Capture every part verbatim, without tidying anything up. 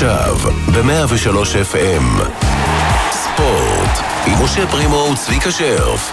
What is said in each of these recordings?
עכשיו ב-מאה ושלוש אף אם ספורט עם משה פרימו וצביקה שרף.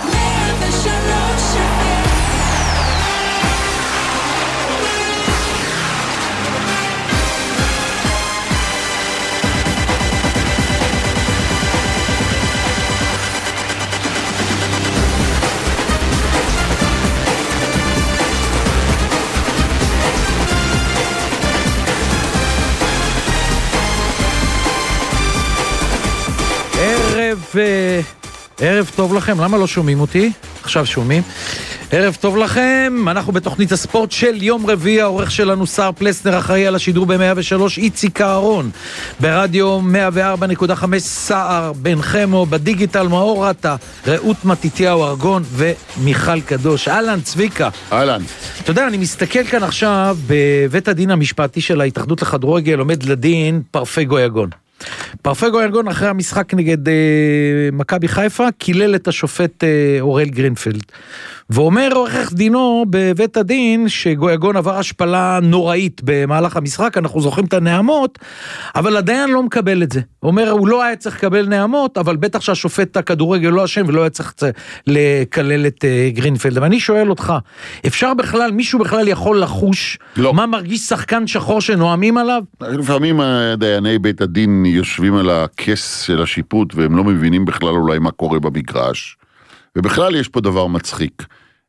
ערב טוב לכם, למה לא שומעים אותי? עכשיו שומעים. ערב טוב לכם, אנחנו בתוכנית הספורט של יום רביעי, העורך שלנו שר פלסנר, אחראי על השידור ב-מאה ושלוש, איציק אהרון, ברדיו מאה וארבע נקודה חמש סער בן חמו, בדיגיטל מאור רטה, רעות מתיתיהו ארגון ומיכל קדוש. אהלן צביקה. אהלן. אתה יודע, אני מסתכל כאן עכשיו בבית הדין המשפטי של ההתאחדות לכדורגל, עומד לדין פרפה גויגון. פרפה גויגון אחרי המשחק נגד אה, מכבי חיפה קילל את השופט אה, אורל גרינפלד, ואומר עורך דינו בבית הדין שגויגון עבר השפלה נוראית במהלך המשחק. אנחנו זוכרים את הנעמות, אבל הדיין לא מקבל את זה. אומר, הוא לא היה צריך לקבל נעמות, אבל בטח שהשופט הכדורגל לא אשם ולא היה צריך לקלל את אה, גרינפלד. ואני שואל אותך, אפשר בכלל, מישהו בכלל יכול לחוש לא. מה מרגיש שחקן שחור שנועמים עליו? לפעמים דייני בית הדין יושבים על הכס של השיפוט והם לא מבינים בכלל אולי מה קורה במגרש, ובכלל יש פה דבר מצחיק.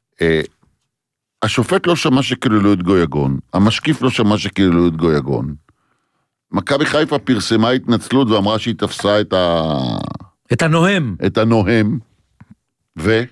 השופט לא שמע שקיללו את גויגון, המשקיף לא שמע שקיללו את גויגון, מכבי חיפה פרסמה התנצלות ואמרה שהיא תפסה את ה... את הנוהם. את הנוהם, ו...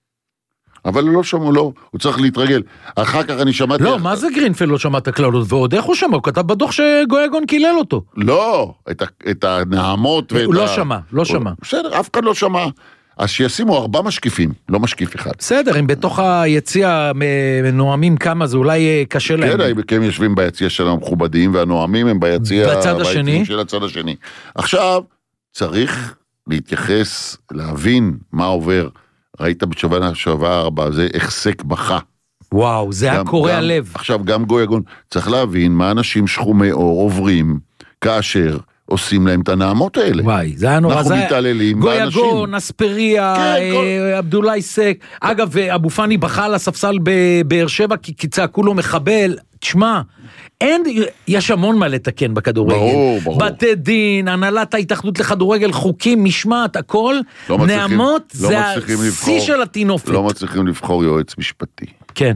אבל לא שמעו, לא, הוא צריך להתרגל. אחר כך אני שמעתי... לא, מה זה גרינפלד לא שמע את הכללות? ועוד איך הוא שמע? הוא כתב בדוח שגויגון קילל אותו. לא, את, את הנעמות ואת הוא לא ה... שמע, לא שמע. בסדר, אף אחד לא שמע. אז שישימו ארבע משקיפים, לא משקיף אחד. בסדר, אם בתוך היציע נועמים כמה, זה אולי קשה להם. כן, כי הם יושבים ביציע של המכובדים, והנועמים הם ביציע... בצד השני. של הצד השני. עכשיו, צריך להתייחס, להבין מה עובר. ראית בשבוע שעבר, זה החסק בכה. וואו, זה היה קורע לב. עכשיו, גם גויגון, צריך להבין מה אנשים שחומי אור עוברים, כאשר עושים להם את הנעמות האלה. וואי, זה היה נורא. אנחנו מתעללים באנשים. גויגון, אספריה, כן, כל... עבדולאי סק. אגב, אבו פני בכה על הספסל בבאר שבע, כי צעקו לו מחבל. תשמע, אין, יש המון מה לתקן בכדורגל. ברור, ברור. בתי דין, הנהלת ההתאחדות לכדורגל, חוקים, משמעת, הכל. לא מצליחים, נעמות, לא זה השיא של התינופת. לא מצליחים לבחור יועץ משפטי. כן.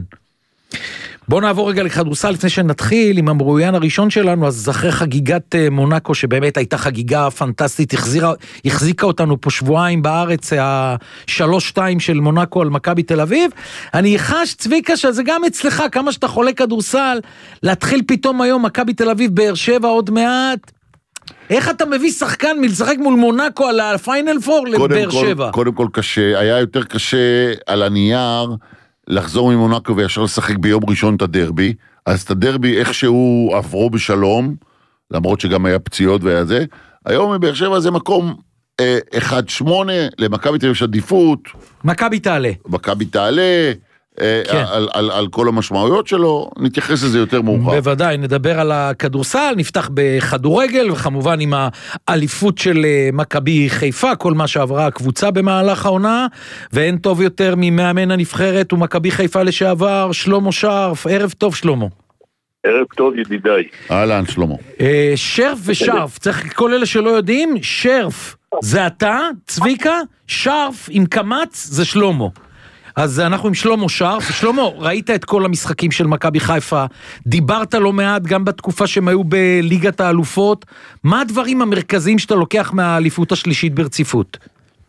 בואו נעבור רגע לכדורסל לפני שנתחיל עם המרואיין הראשון שלנו. אז אחרי חגיגת מונאקו, שבאמת הייתה חגיגה פנטסטית, החזירה, החזיקה אותנו פה שבועיים בארץ, השלוש שתיים של מונאקו על מכבי תל אביב. אני חש צביקה שזה גם אצלך, כמה שאתה חולה כדורסל, להתחיל פתאום היום מכבי תל אביב באר שבע עוד מעט. איך אתה מביא שחקן מלשחק מול מונאקו על הפיינל פור לבאר שבע? קודם כל קשה, היה יותר קשה על הנייר, לחזור ממונאקו וישר לשחק ביום ראשון את הדרבי, אז את הדרבי איכשהו עברו בשלום, למרות שגם היה פציעות והיה זה, היום מבאר שבע זה מקום אה, אחד שמונה, למכבי תל אביב יש עדיפות, מכבי תעלה. מכבי תעלה, אה, כן. על, על, על כל המשמעויות שלו, נתייחס לזה יותר מאוחר. בוודאי, נדבר על הכדורסל, נפתח בכדורגל, וכמובן עם האליפות של מכבי חיפה, כל מה שעברה הקבוצה במהלך העונה, ואין טוב יותר ממאמן הנבחרת ומכבי חיפה לשעבר, שלמה שרף. ערב טוב שלמה. ערב טוב ידידיי. אהלן שלמה. אה, שרף ושרף, צריך כל אלה שלא יודעים, שרף זה אתה, צביקה, שרף עם קמץ זה שלמה. אז אנחנו עם שלמה שרף. שלמה, ראית את כל המשחקים של מכבי חיפה, דיברת לא מעט גם בתקופה שהם היו בליגת האלופות, מה הדברים המרכזיים שאתה לוקח מהאליפות השלישית ברציפות?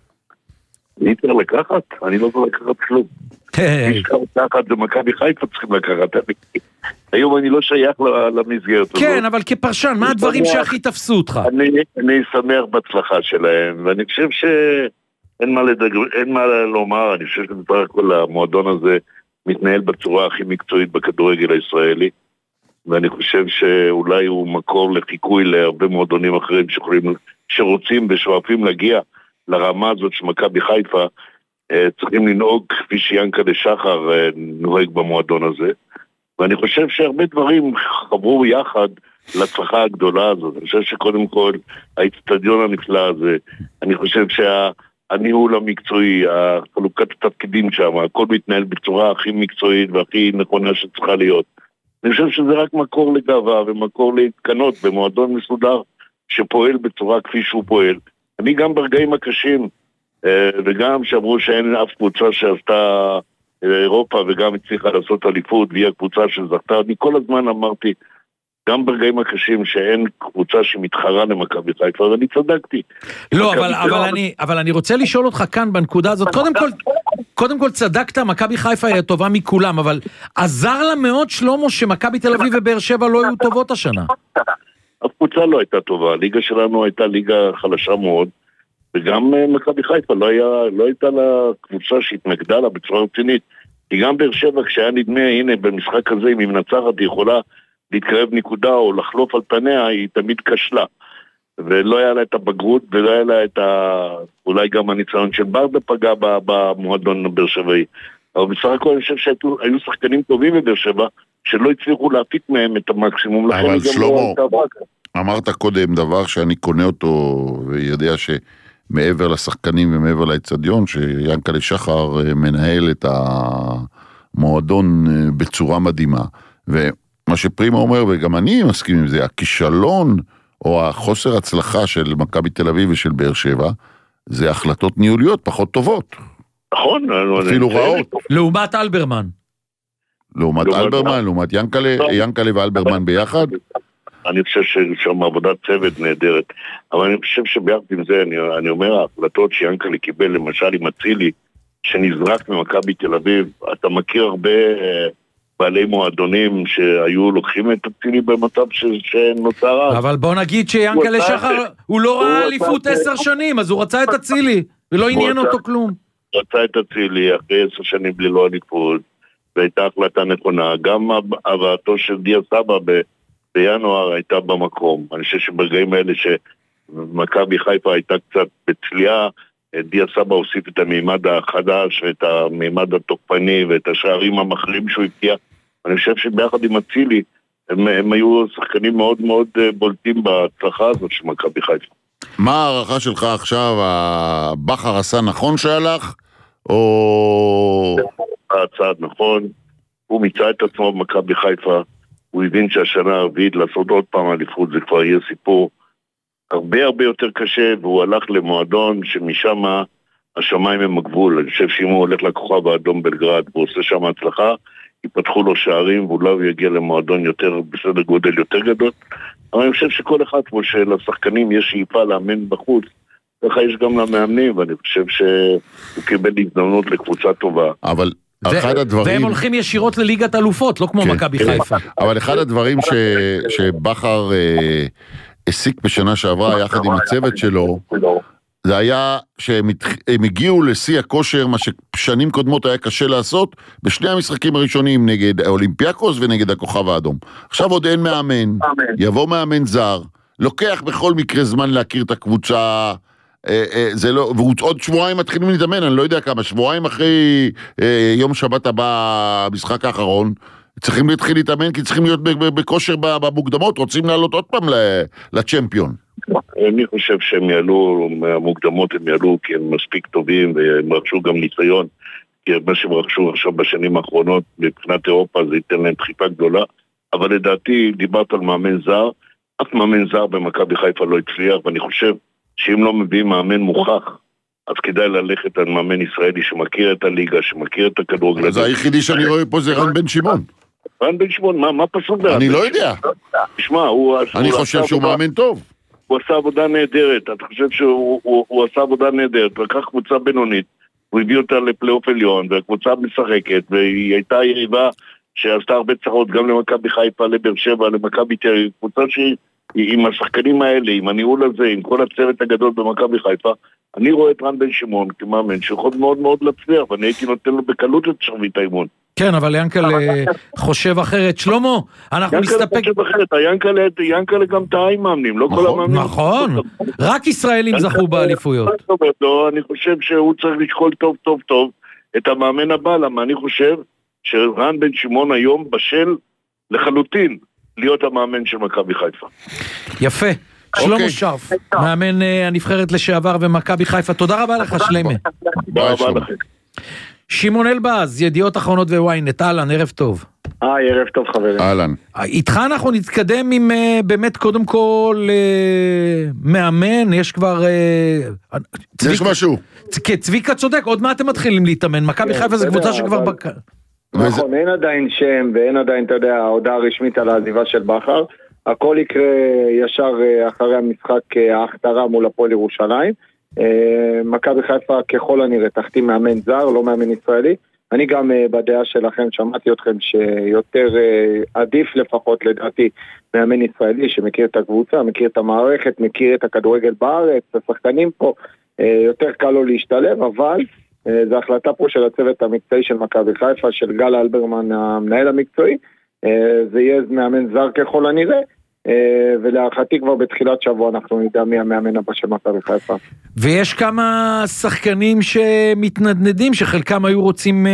אני צריך לקחת? אני לא צריך לקחת כלום. מי לקחת זה מכבי חיפה צריכים לקחת. היום אני לא שייך למסגרת הזאת. כן, אבל כפרשן, מה הדברים שהכי תפסו אותך? אני שמח בהצלחה שלהם, ואני חושב ש... אין מה, לדבר, אין מה לומר, אני חושב שבסך הכל המועדון הזה מתנהל בצורה הכי מקצועית בכדורגל הישראלי, ואני חושב שאולי הוא מקור לחיקוי להרבה מועדונים אחרים שיכולים, שרוצים ושואפים להגיע לרמה הזאת של מכבי חיפה, צריכים לנהוג כפי שיענקל'ה שחר נוהג במועדון הזה, ואני חושב שהרבה דברים חברו יחד להצלחה הגדולה הזאת. אני חושב שקודם כל, האצטדיון הנפלא הזה, אני חושב שהניהול המקצועי, חלוקת התפקידים שם, הכל מתנהל בצורה הכי מקצועית והכי נכונה שצריכה להיות. אני חושב שזה רק מקור לגאווה ומקור להתקנות במועדון מסודר שפועל בצורה כפי שהוא פועל. אני גם ברגעים הקשים, וגם שאמרו שאין אף קבוצה שעשתה אירופה וגם הצליחה לעשות אליפות והיא הקבוצה שזכתה, אני כל הזמן אמרתי גם ברגעים הקשים שאין קבוצה שמתחרה למכבי חיפה, ואני צדקתי. לא, אבל, אבל, אני, אבל אני רוצה לשאול אותך כאן בנקודה הזאת, קודם כל, קודם כל צדקת, מכבי חיפה היא טובה מכולם, אבל עזר לה מאוד שלמה שמכבי תל אביב ובאר שבע לא היו טובות השנה. הקבוצה לא הייתה טובה, הליגה שלנו הייתה ליגה חלשה מאוד, וגם מכבי חיפה לא, היה, לא הייתה לה קבוצה שהתנגדה לה בצורה רצינית, כי גם באר שבע כשהיה נדמה, הנה במשחק הזה אם היא מנצחת היא יכולה להתקרב נקודה או לחלוף על פניה, היא תמיד כשלה. ולא היה לה את הבגרות, ולא היה לה את ה... אולי גם הניסיון של ברדה פגע במועדון באר שבעי. אבל בסך הכל אני חושב שהיו שחקנים טובים בבאר שבע, שלא הצליחו להפיק מהם את המקסימום. אבל שלמה, אמרת קודם דבר שאני קונה אותו, ויודע שמעבר לשחקנים ומעבר לאצטדיון, שיאנקל'ה שחר מנהל את המועדון בצורה מדהימה. ו... מה שפרימה אומר, וגם אני מסכים עם זה, הכישלון או החוסר הצלחה של מכבי תל אביב ושל באר שבע, זה החלטות ניהוליות פחות טובות. נכון. אפילו רעות. לעומת אלברמן. לעומת אלברמן, לעומת ינקל'ה ואלברמן ביחד. אני חושב ששם עבודת צוות נהדרת, אבל אני חושב שביחד עם זה, אני אומר, ההחלטות שיאנקל'ה קיבל, למשל עם אצילי, שנזרק ממכבי תל אביב, אתה מכיר הרבה... בעלי מועדונים שהיו לוקחים את אצילי במצב שנוצר אז. אבל בוא נגיד שיאנקל'ה שחר הוא לא ראה אליפות עשר שנים, אז הוא רצה את אצילי, ולא עניין אותו כלום. הוא רצה את אצילי אחרי עשר שנים ללא אליפות, והייתה החלטה נכונה. גם הבאתו של דיה סבא בינואר הייתה במקום. אני חושב שברגעים האלה שמכבי חיפה הייתה קצת בצליעה, דיה סבא הוסיף את המימד החדש ואת המימד התוקפני ואת השערים המחרים שהוא הבקיע. אני חושב שביחד עם אצילי הם, הם היו שחקנים מאוד מאוד בולטים בהצלחה הזאת של מכבי חיפה. מה הערכה שלך עכשיו? הבחר עשה נכון שהלך? או... הצעד נכון, הוא מיצה את עצמו במכבי חיפה, הוא הבין שהשנה הרביעית לעשות עוד פעם אליפות זה כבר יהיה סיפור הרבה הרבה יותר קשה, והוא הלך למועדון שמשם השמיים הם הגבול. אני חושב שאם הוא הולך לכוכב האדום בלגרד והוא עושה שם הצלחה, ייפתחו לו שערים ואולי הוא יגיע למועדון יותר בסדר גודל יותר גדול. אבל אני חושב שכל אחד פה שלשחקנים יש שאיפה לאמן בחוץ, ככה יש גם למאמנים, ואני חושב שהוא קיבל הזדמנות לקבוצה טובה. אבל אחד הדברים... והם הולכים ישירות לליגת אלופות, לא כמו מכבי חיפה. אבל אחד הדברים שבחר הסיק בשנה שעברה יחד עם הצוות שלו, זה היה שהם הגיעו לשיא הכושר, מה ששנים קודמות היה קשה לעשות, בשני המשחקים הראשונים נגד האולימפיאקוס ונגד הכוכב האדום. עכשיו עוד אין מאמן, יבוא מאמן זר, לוקח בכל מקרה זמן להכיר את הקבוצה, זה לא, ועוד שבועיים מתחילים להתאמן, אני לא יודע כמה, שבועיים אחרי יום שבת הבא, המשחק האחרון, צריכים להתחיל להתאמן, כי צריכים להיות בכושר במוקדמות, רוצים לעלות עוד פעם לצ'מפיון. אני חושב שהם יעלו, מהמוקדמות הם יעלו, כי הם מספיק טובים, והם רכשו גם ניסיון, כי מה שהם רכשו עכשיו בשנים האחרונות, מבחינת אירופה, זה ייתן להם דחיפה גדולה, אבל לדעתי, דיברת על מאמן זר, אף מאמן זר במכבי חיפה לא הצליח, ואני חושב שאם לא מביאים מאמן מוכח, אז כדאי ללכת על מאמן ישראלי שמכיר את הליגה, שמכיר את הכדורגל. אז היחידי שאני רואה פה זה רן בן שמעון. רן בן שמעון, מה, מה פסול ברן? אני לא יודע. תשמע, הוא... אני חושב שהוא מאמן טוב. הוא עשה עבודה נהדרת, אתה חושב שהוא הוא, הוא עשה עבודה נהדרת, לקח קבוצה בינונית, הוא הביא אותה לפלייאוף עליון, והקבוצה משחקת, והיא הייתה יריבה שעשתה הרבה צרות, גם למכבי חיפה, לבאר שבע, למכבי תל אביב, קבוצה שהיא עם השחקנים האלה, עם הניהול הזה, עם כל הצוות הגדול במכבי חיפה, אני רואה את רן בן שמעון כמאמן שיכול מאוד מאוד להצליח, ואני הייתי נותן לו בקלות את שרביט האימון. כן, אבל ינקל'ה חושב אחרת. שלמה, אנחנו נסתפק... ינקל'ה חושב אחרת, ינקל'ה גם טעה עם מאמנים, לא כל המאמנים. נכון, רק ישראלים זכו באליפויות. לא, אני חושב שהוא צריך לשקול טוב טוב טוב את המאמן הבא, למה אני חושב שרן בן שמעון היום בשל לחלוטין להיות המאמן של מכבי חיפה. יפה. שלמה שרף, מאמן הנבחרת לשעבר ומכבי חיפה, תודה רבה לך שלמה. תודה רבה לכם. שמעון אלבז, ידיעות אחרונות וויינט, אהלן, ערב טוב. היי, ערב טוב חברים. אהלן. איתך אנחנו נתקדם עם באמת קודם כל מאמן, יש כבר... יש משהו. צביקה צודק, עוד מה אתם מתחילים להתאמן? מכבי חיפה זה קבוצה שכבר... נכון, אין עדיין שם ואין עדיין, אתה יודע, ההודעה הרשמית על העזיבה של בכר. הכל יקרה ישר אחרי המשחק ההכתרה מול הפועל ירושלים. מכבי חיפה ככל הנראה תחתים מאמן זר, לא מאמן ישראלי. אני גם בדעה שלכם, שמעתי אתכם שיותר עדיף לפחות לדעתי מאמן ישראלי שמכיר את הקבוצה, מכיר את המערכת, מכיר את הכדורגל בארץ, השחקנים פה, יותר קל לו להשתלב, אבל זו החלטה פה של הצוות המקצועי של מכבי חיפה, של גל אלברמן המנהל המקצועי, זה יהיה מאמן זר ככל הנראה, ולהערכתי כבר בתחילת שבוע אנחנו נדע מי המאמן הבא של מכבי חיפה. ויש כמה שחקנים שמתנדנדים, שחלקם היו רוצים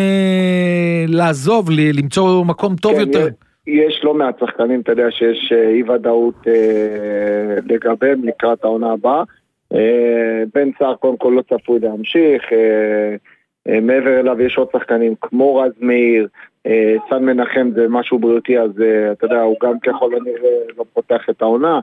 אה, לעזוב, למצוא מקום טוב כן, יותר. יש לא מעט שחקנים, אתה יודע שיש אי ודאות אה, לגביהם לקראת העונה הבאה. אה, בן סער קודם כל לא צפוי להמשיך, אה, אה, מעבר אליו יש עוד שחקנים כמו רז מאיר, אה, סן מנחם זה משהו בריאותי, אז אה, אתה יודע, הוא גם ככל הנראה לא פותח את העונה,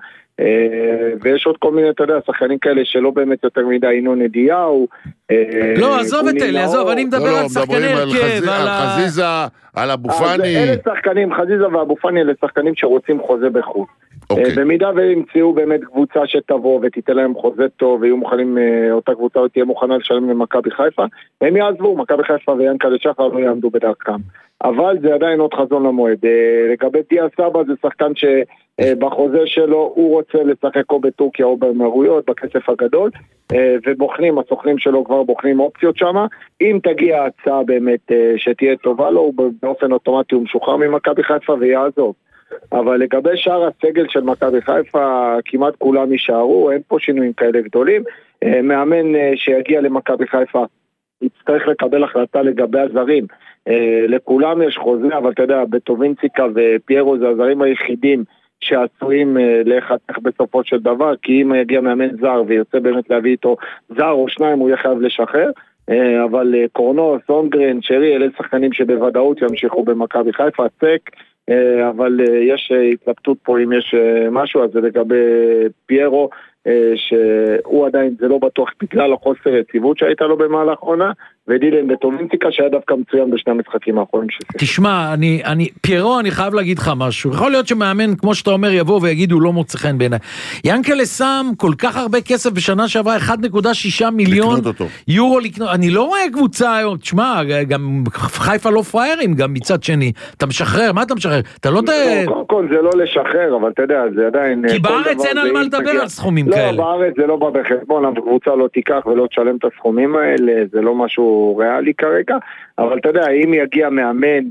אה, ויש עוד כל מיני, אתה יודע, שחקנים כאלה שלא באמת יותר מדי, ינון אדיהו. אה, לא, עזוב את אלה, עזוב, אני מדבר לא, על לא, שחקני הרכב, על חזיזה, על אבו פאני. אלה שחקנים, חזיזה ואבו פאני, אלה שחקנים שרוצים חוזה בחוץ. אוקיי. במידה וימצאו באמת קבוצה שתבוא ותיתן להם חוזה טוב ויהיו מוכנים, אותה קבוצה תהיה מוכנה לשלם למכבי חיפה, הם יעזבו, מכבי חיפה ויענקל'ה שחר לא יעמדו בדרכם. אבל זה עדיין עוד חזון למועד. לגבי דיה סבא זה שחקן שבחוזה שלו הוא רוצה לשחק או בטורקיה או באמירויות, בכסף הגדול, ובוחנים, הסוכנים שלו כבר בוחנים אופציות שם. אם תגיע הצעה באמת שתהיה טובה לו, באופן אוטומטי הוא משוחרר ממכבי חיפה ויעזוב. אבל לגבי שאר הסגל של מכבי חיפה, כמעט כולם יישארו, אין פה שינויים כאלה גדולים. מאמן שיגיע למכבי חיפה יצטרך לקבל החלטה לגבי הזרים. לכולם יש חוזה, אבל אתה יודע, בטובינציקה ופיירו זה הזרים היחידים שעשויים להיחתך בסופו של דבר, כי אם יגיע מאמן זר ויוצא באמת להביא איתו זר או שניים, הוא יהיה חייב לשחרר. אבל קורנוס, אונגרן, שרי, אלה שחקנים שבוודאות ימשיכו במכבי חיפה, צק, אבל יש התלבטות פה אם יש משהו, אז זה לגבי פיירו, שהוא עדיין, זה לא בטוח בגלל החוסר יציבות שהייתה לו במהלך עונה, ודילן בטובינציקה שהיה דווקא מצוין בשני המשחקים האחרונים שסיימו. תשמע, אני, אני, פיירו, אני חייב להגיד לך משהו. יכול להיות שמאמן, כמו שאתה אומר, יבוא ויגיד, הוא לא מוצא חן בעיניי. ינקל'ה שם כל כך הרבה כסף בשנה שעברה, אחד נקודה שישה מיליון יורו לקנות. אני לא רואה קבוצה היום, תשמע, גם חיפה לא פריירים, גם מצד שני. אתה משחרר, מה אתה משחרר? אתה לא ת... קודם כל זה לא לשחרר, אבל אתה יודע, זה עדיין... כי בארץ אין על מה לדבר על סכומים כאלה. לא, בארץ זה לא בא בחשבון, הקבוצה לא תיקח ולא תשלם את הסכומים האלה, זה לא משהו ריאלי כרגע, אבל אתה יודע, אם יגיע מאמן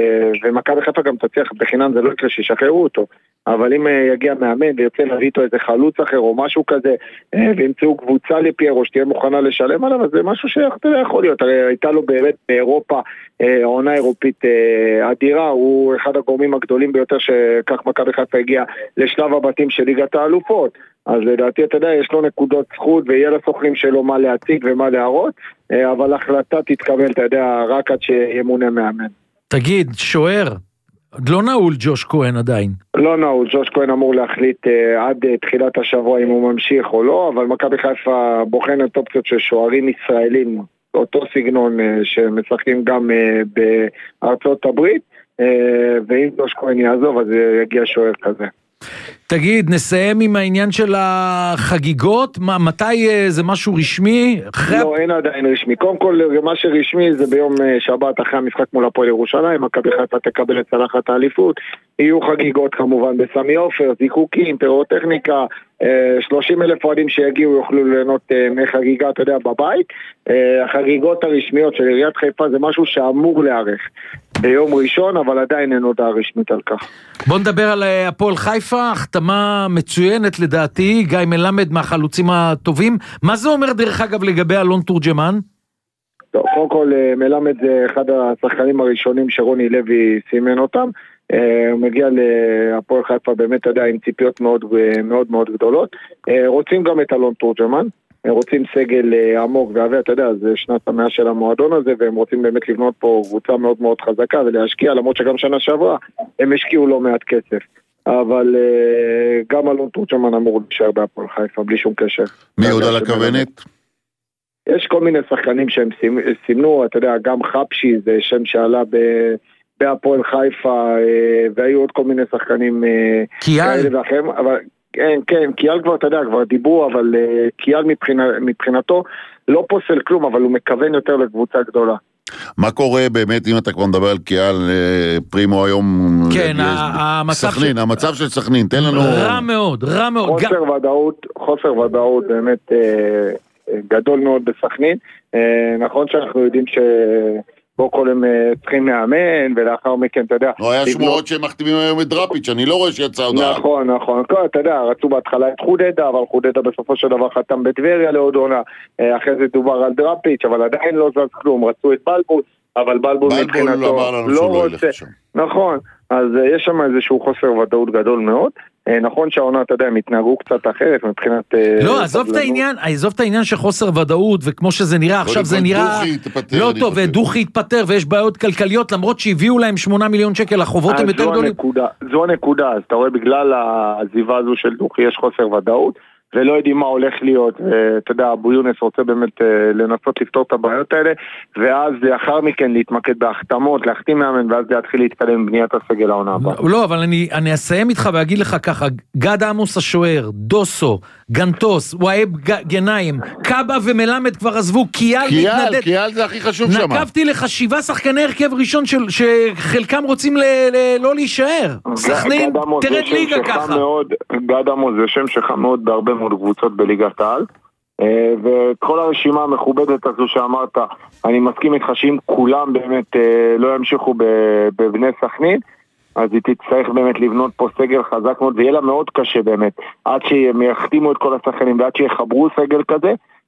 ומכבי חיפה גם תצליח בחינם, זה לא יקרה שישחררו אותו, אבל אם יגיע מאמן ויוצא להביא איתו איזה חלוץ אחר או משהו כזה, וימצאו קבוצה לפיירו שתהיה מוכנה לשלם עליו, אז זה משהו שאתה לא יכול להיות. הרי הייתה לו באמת באירופה עונה אירופית אדירה, הוא אחד הגורמים הגדולים ביותר שכך מכבי חיפה הגיע לשלב הבתים של ליגת האלופות, אז לדעתי אתה יודע, יש לו נקודות זכות ויהיה לסוכנים שלו מה להציג ומה להראות, אבל החלטה תתקבל, אתה יודע, רק עד שימונה מאמן. תגיד, שוער, לא נעול ג'וש כהן עדיין. לא נעול, ג'וש כהן אמור להחליט uh, עד uh, תחילת השבוע אם הוא ממשיך או לא, אבל מכבי חיפה בוחנת אופציות של שוערים ישראלים, אותו סגנון uh, שמשחקים גם uh, בארצות הברית, uh, ואם ג'וש כהן יעזוב אז uh, יגיע שוער כזה. תגיד, נסיים עם העניין של החגיגות, מה, מתי זה משהו רשמי? אחרי... לא, אין עדיין רשמי. קודם כל, מה שרשמי זה ביום שבת אחרי המשחק מול הפועל ירושלים, מכבי חיפה תקבל את צלחת האליפות, יהיו חגיגות כמובן בסמי עופר, זיקוקים, פירוטכניקה, שלושים אלף אוהדים שיגיעו יוכלו ליהנות מחגיגה, אתה יודע, בבית. החגיגות הרשמיות של עיריית חיפה זה משהו שאמור להיערך ביום ראשון, אבל עדיין אין הודעה רשמית על כך. בוא נדבר על הפועל חיפה, החתמה מצוינת לדעתי, גיא מלמד מהחלוצים הטובים. מה זה אומר דרך אגב לגבי אלון תורג'מן? טוב, קודם כל מלמד זה אחד השחקנים הראשונים שרוני לוי סימן אותם, הוא מגיע להפועל חיפה באמת, אתה יודע, עם ציפיות מאוד מאוד מאוד גדולות. רוצים גם את אלון תורג'מן, רוצים סגל עמוק והווה, אתה יודע, זה שנת המאה של המועדון הזה, והם רוצים באמת לבנות פה קבוצה מאוד מאוד חזקה ולהשקיע, למרות שגם שנה שעברה הם השקיעו לא מעט כסף. אבל גם אלון תורג'מן אמור להישאר בהפועל חיפה, בלי שום קשר. מי עוד על הכוונת? יש כל מיני שחקנים שהם סימנו, אתה יודע, גם חפשי, זה שם שעלה בהפועל חיפה, והיו עוד כל מיני שחקנים כאלה ואחרים, אבל כן, כן, קיאל כבר, אתה יודע, כבר דיברו, אבל קיאל מבחינתו לא פוסל כלום, אבל הוא מכוון יותר לקבוצה גדולה. מה קורה באמת, אם אתה כבר מדבר על קיאל, פרימו היום... כן, המצב סכנין, המצב של סכנין, תן לנו... רע מאוד, רע מאוד. חוסר ודאות, חוסר ודאות באמת גדול מאוד בסכנין. נכון שאנחנו יודעים ש... בו כל הם צריכים מאמן, ולאחר מכן, אתה יודע... לא, היה שמועות שהם מחתימים היום את דראפיץ', אני לא רואה שיצא הודעה. נכון, נכון. אתה יודע, רצו בהתחלה את חודדה, אבל חודדה בסופו של דבר חתם בטבריה לעוד עונה. אחרי זה דובר על דראפיץ', אבל עדיין לא זז כלום. רצו את בלבול, אבל בלבול מבחינתו לא רוצה. נכון, אז יש שם איזשהו חוסר ודאות גדול מאוד. נכון שהעונה, אתה יודע, הם התנהגו קצת אחרת מבחינת... לא, עזוב את העניין, עזוב את העניין של חוסר ודאות, וכמו שזה נראה, עכשיו זה נראה לא טוב, ודוחי התפטר, ויש בעיות כלכליות, למרות שהביאו להם שמונה מיליון שקל, החובות הם יותר גדולים. זו הנקודה, אז אתה רואה, בגלל העזיבה הזו של דוחי יש חוסר ודאות, ולא יודעים מה הולך להיות, אתה יודע, אבו יונס רוצה באמת לנסות לפתור את הבעיות האלה, ואז לאחר מכן להתמקד בהחתמות, להחתים מאמן, ואז זה יתחיל להתקדם בבניית הסגל העונה הבאה. לא, אבל אני, אני אסיים איתך ואגיד לך ככה, גד עמוס השוער, דוסו, גנטוס, וואב גנאים, קאבה ומלמד כבר עזבו, קיאל מתנדד. קיאל זה הכי חשוב שם. נקבתי לך שבעה שחקני הרכב ראשון של, שחלקם רוצים ל, ל, לא להישאר. סכנין, תרד ליגה ככה. גד עמוס זה שם שחם מאוד בהרבה מאוד קבוצות בליגת העל, וכל הרשימה המכובדת הזו שאמרת, אני מסכים איתך שאם כולם באמת לא ימשיכו בבני סכנין, אז היא תצטרך באמת לבנות פה סגל חזק מאוד, ויהיה לה מאוד קשה באמת, עד שהם יחתימו את כל השחקנים, ועד שיחברו סגל כזה,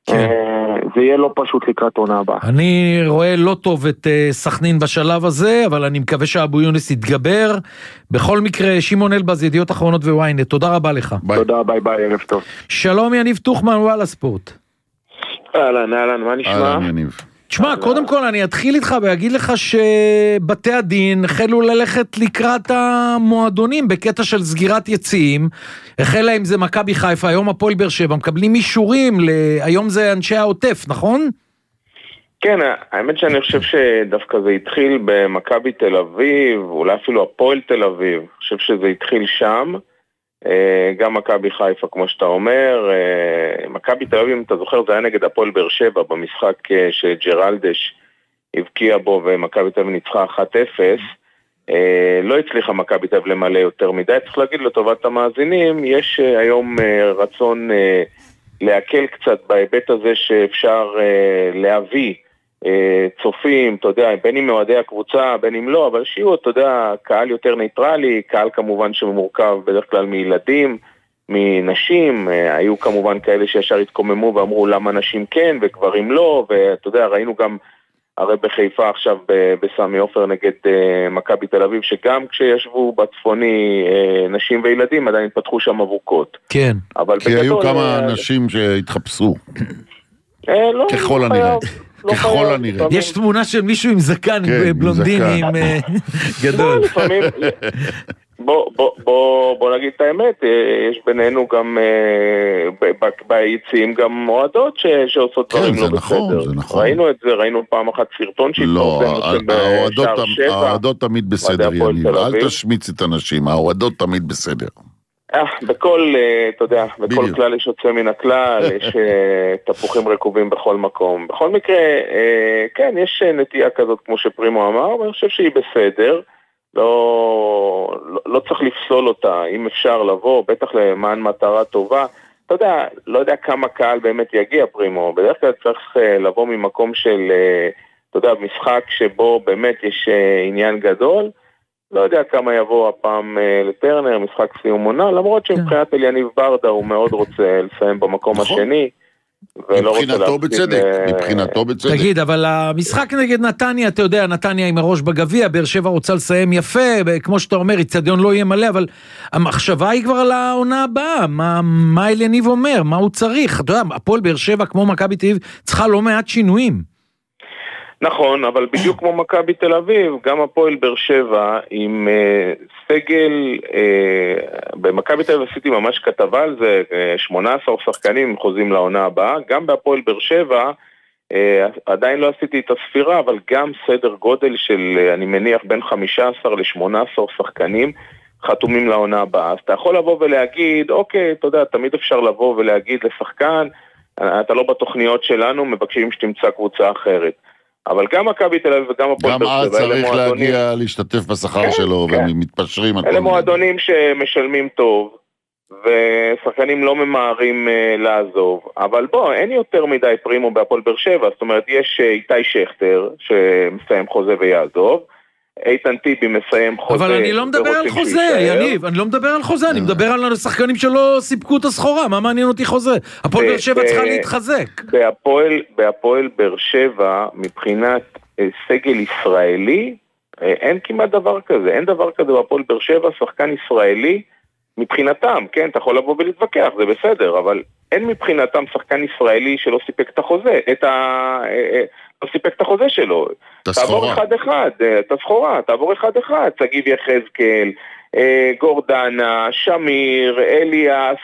זה יהיה לא פשוט לקראת עונה הבאה. אני רואה לא טוב את סכנין בשלב הזה, אבל אני מקווה שאבו יונס יתגבר. בכל מקרה, שמעון אלבז, ידיעות אחרונות וויינט, תודה רבה לך. תודה, ביי ביי, ערב טוב. שלום יניב תוכמן, וואלה ספורט. אהלן, אהלן, מה נשמע? אהלן יניב. תשמע, קודם כל אני אתחיל איתך ואגיד לך שבתי הדין החלו ללכת לקראת המועדונים בקטע של סגירת יציאים, החלה עם זה מכבי חיפה, היום הפועל באר שבע, מקבלים אישורים, היום זה אנשי העוטף, נכון? כן, האמת שאני חושב שדווקא זה התחיל במכבי תל אביב, אולי אפילו הפועל תל אביב, אני חושב שזה התחיל שם, גם מכבי חיפה כמו שאתה אומר, מכבי תל אביב אם אתה זוכר זה היה נגד הפועל באר שבע במשחק שג'רלדש הבקיע בו ומכבי תל אביב ניצחה אחת אפס, לא הצליחה מכבי תל אביב למלא יותר מדי, צריך להגיד לטובת המאזינים, יש היום רצון להקל קצת בהיבט הזה שאפשר להביא צופים, אתה יודע, בין אם מועדי הקבוצה, בין אם לא, אבל שיהיו, אתה יודע, קהל יותר ניטרלי, קהל כמובן שמורכב בדרך כלל מילדים, מנשים, היו כמובן כאלה שישר התקוממו ואמרו למה נשים כן וגברים לא, ואתה יודע, ראינו גם הרי בחיפה עכשיו בסמי עופר נגד מכבי תל אביב, שגם כשישבו בצפוני נשים וילדים עדיין פתחו שם אבוקות. כן. כי היו כמה נשים שהתחפשו. ככל הנראה. ככל הנראה. יש תמונה של מישהו עם זקן, בלונדין עם גדול. בוא נגיד את האמת, יש בינינו גם ביציעים גם מועדות שעושות דברים לא בסדר. ראינו את זה, ראינו פעם אחת סרטון שהתפרסם בשער שבע. האוהדות תמיד בסדר, יניב, אל תשמיץ את האנשים, האוהדות תמיד בסדר. בכל, אתה יודע, בכל כלל יש יוצא מן הכלל, יש תפוחים רקובים בכל מקום. בכל מקרה, כן, יש נטייה כזאת כמו שפרימו אמר, ואני חושב שהיא בסדר, לא, לא צריך לפסול אותה, אם אפשר לבוא, בטח למען מטרה טובה. אתה יודע, לא יודע כמה קהל באמת יגיע פרימו, בדרך כלל צריך לבוא ממקום של, אתה יודע, משחק שבו באמת יש עניין גדול, לא יודע כמה יבוא הפעם לטרנר, משחק סיום עונה, למרות שמבחינת אליניב ברדה הוא מאוד רוצה לסיים במקום השני, מבחינתו בצדק, מבחינתו בצדק. תגיד, אבל המשחק נגד נתניה, אתה יודע, נתניה עם הראש בגביע, באר שבע רוצה לסיים יפה, כמו שאתה אומר, אצטדיון לא יהיה מלא, אבל המחשבה היא כבר על העונה הבאה, מה, מה אליניב אומר, מה הוא צריך, אתה יודע, הפועל באר שבע כמו מכבי תל אביב, צריכה לא מעט שינויים. נכון, אבל בדיוק כמו מכבי תל אביב, גם הפועל באר שבע עם uh, סגל, uh, במכבי תל אביב עשיתי ממש כתבה על זה, uh, שמונה עשר שחקנים חוזים לעונה הבאה, גם בהפועל באר שבע, uh, עדיין לא עשיתי את הספירה, אבל גם סדר גודל של, uh, אני מניח, בין חמישה עשר ל-שמונה עשר שחקנים חתומים לעונה הבאה. אז אתה יכול לבוא ולהגיד, אוקיי, אתה יודע, תמיד אפשר לבוא ולהגיד לשחקן, אתה לא בתוכניות שלנו, מבקשים שתמצא קבוצה אחרת. אבל גם מכבי תל אביב וגם הפועל באר שבע, גם אז צריך להגיע להשתתף בשכר שלו, ומתפשרים. אלה מועדונים שמשלמים טוב, ושחקנים לא ממהרים לעזוב, אבל בוא, אין יותר מדי פרימו בהפועל באר שבע, זאת אומרת, יש איתי שכטר, שמסיים חוזה ויעזוב, איתן טיבי מסיים חוזה. אבל אני לא מדבר על חוזה, יניב, אני לא מדבר על חוזה, אני מדבר על השחקנים שלא סיפקו את הסחורה, מה מעניין אותי חוזה? הפועל באר שבע צריכה להתחזק. בהפועל באר שבע, מבחינת סגל ישראלי, אין כמעט דבר כזה, אין דבר כזה בהפועל באר שבע, שחקן ישראלי, מבחינתם, כן, אתה יכול לבוא ולהתווכח, זה בסדר, אבל אין מבחינתם שחקן ישראלי שלא סיפק את החוזה, את ה... לא סיפק את החוזה שלו. תעבור אחד אחד, את הסחורה, תעבור אחד אחד, סגיב יחזקאל, גורדנה, שמיר, אליאס,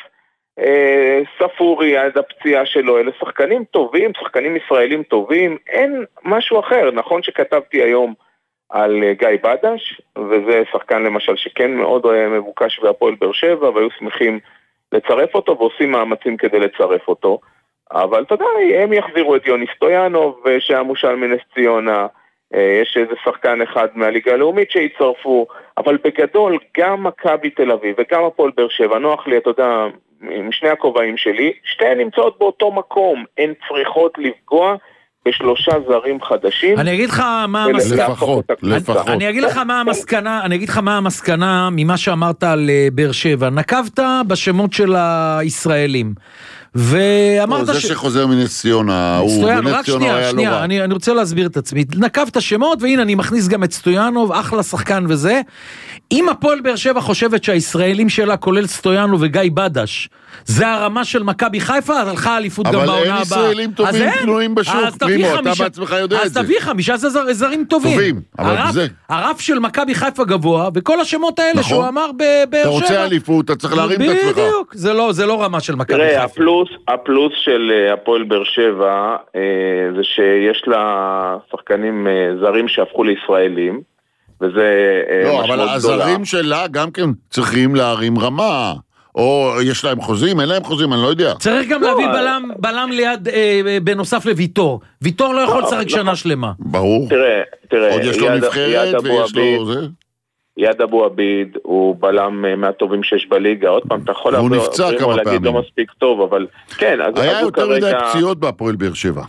ספורי עד הפציעה שלו, אלה שחקנים טובים, שחקנים ישראלים טובים, אין משהו אחר. נכון שכתבתי היום על גיא בדש, וזה שחקן למשל שכן מאוד מבוקש בהפועל באר שבע, והיו שמחים לצרף אותו, ועושים מאמצים כדי לצרף אותו. אבל אתה יודע, הם יחזירו את יוני סטויאנוב שהמושל מנס ציונה, יש איזה שחקן אחד מהליגה הלאומית שיצרפו, אבל בגדול גם מכבי תל אביב וגם הפועל באר שבע, נוח לי, אתה יודע, עם שני הכובעים שלי, שתיהן נמצאות באותו מקום, הן צריכות לפגוע בשלושה זרים חדשים. אני אגיד לך מה המסקנה, לפחות, לפחות. אני אגיד לך מה המסקנה, אני אגיד לך מה המסקנה ממה שאמרת על באר שבע, נקבת בשמות של הישראלים. ואמרת זה שחוזר מנס ציונה, הוא בנס ציונה היה לא רע. אני רוצה להסביר את עצמי, נקבת שמות, והנה אני מכניס גם את סטויאנוב, אחלה שחקן וזה. אם הפועל באר שבע חושבת שהישראלים שלה, כולל סטויאנוב וגיא בדש, זה הרמה של מכבי חיפה, אז הלכה אליפות גם בעונה הבאה. אבל אין ישראלים טובים פנויים בשוק, פרימו, אתה בעצמך יודע את זה. אז תביא חמישה זרים טובים. טובים, אבל זה. הרף של מכבי חיפה גבוה, וכל השמות האלה שהוא אמר בבאר שבע. אתה רוצה אליפות, אתה צריך להרים את עצמך. בדיוק, זה לא רמה של מכבי חיפה. הפלוס של הפועל באר שבע זה שיש לה שחקנים זרים שהפכו לישראלים, וזה לא, אבל הזרים שלה גם כן צריכים להרים רמה, או יש להם חוזים, אין להם חוזים, אני לא יודע. צריך גם להביא בלם ליד, בנוסף לויטור. ויטור לא יכול לשחק שנה שלמה. ברור. תראה, תראה. עוד יש לו נבחרת ויש לו זה. יד אבו עביד הוא בלם מהטובים שיש בליגה, עוד פעם, אתה יכול להגיד לא מספיק טוב, אבל כן. היה יותר מדי פציעות בהפועל באר שבע.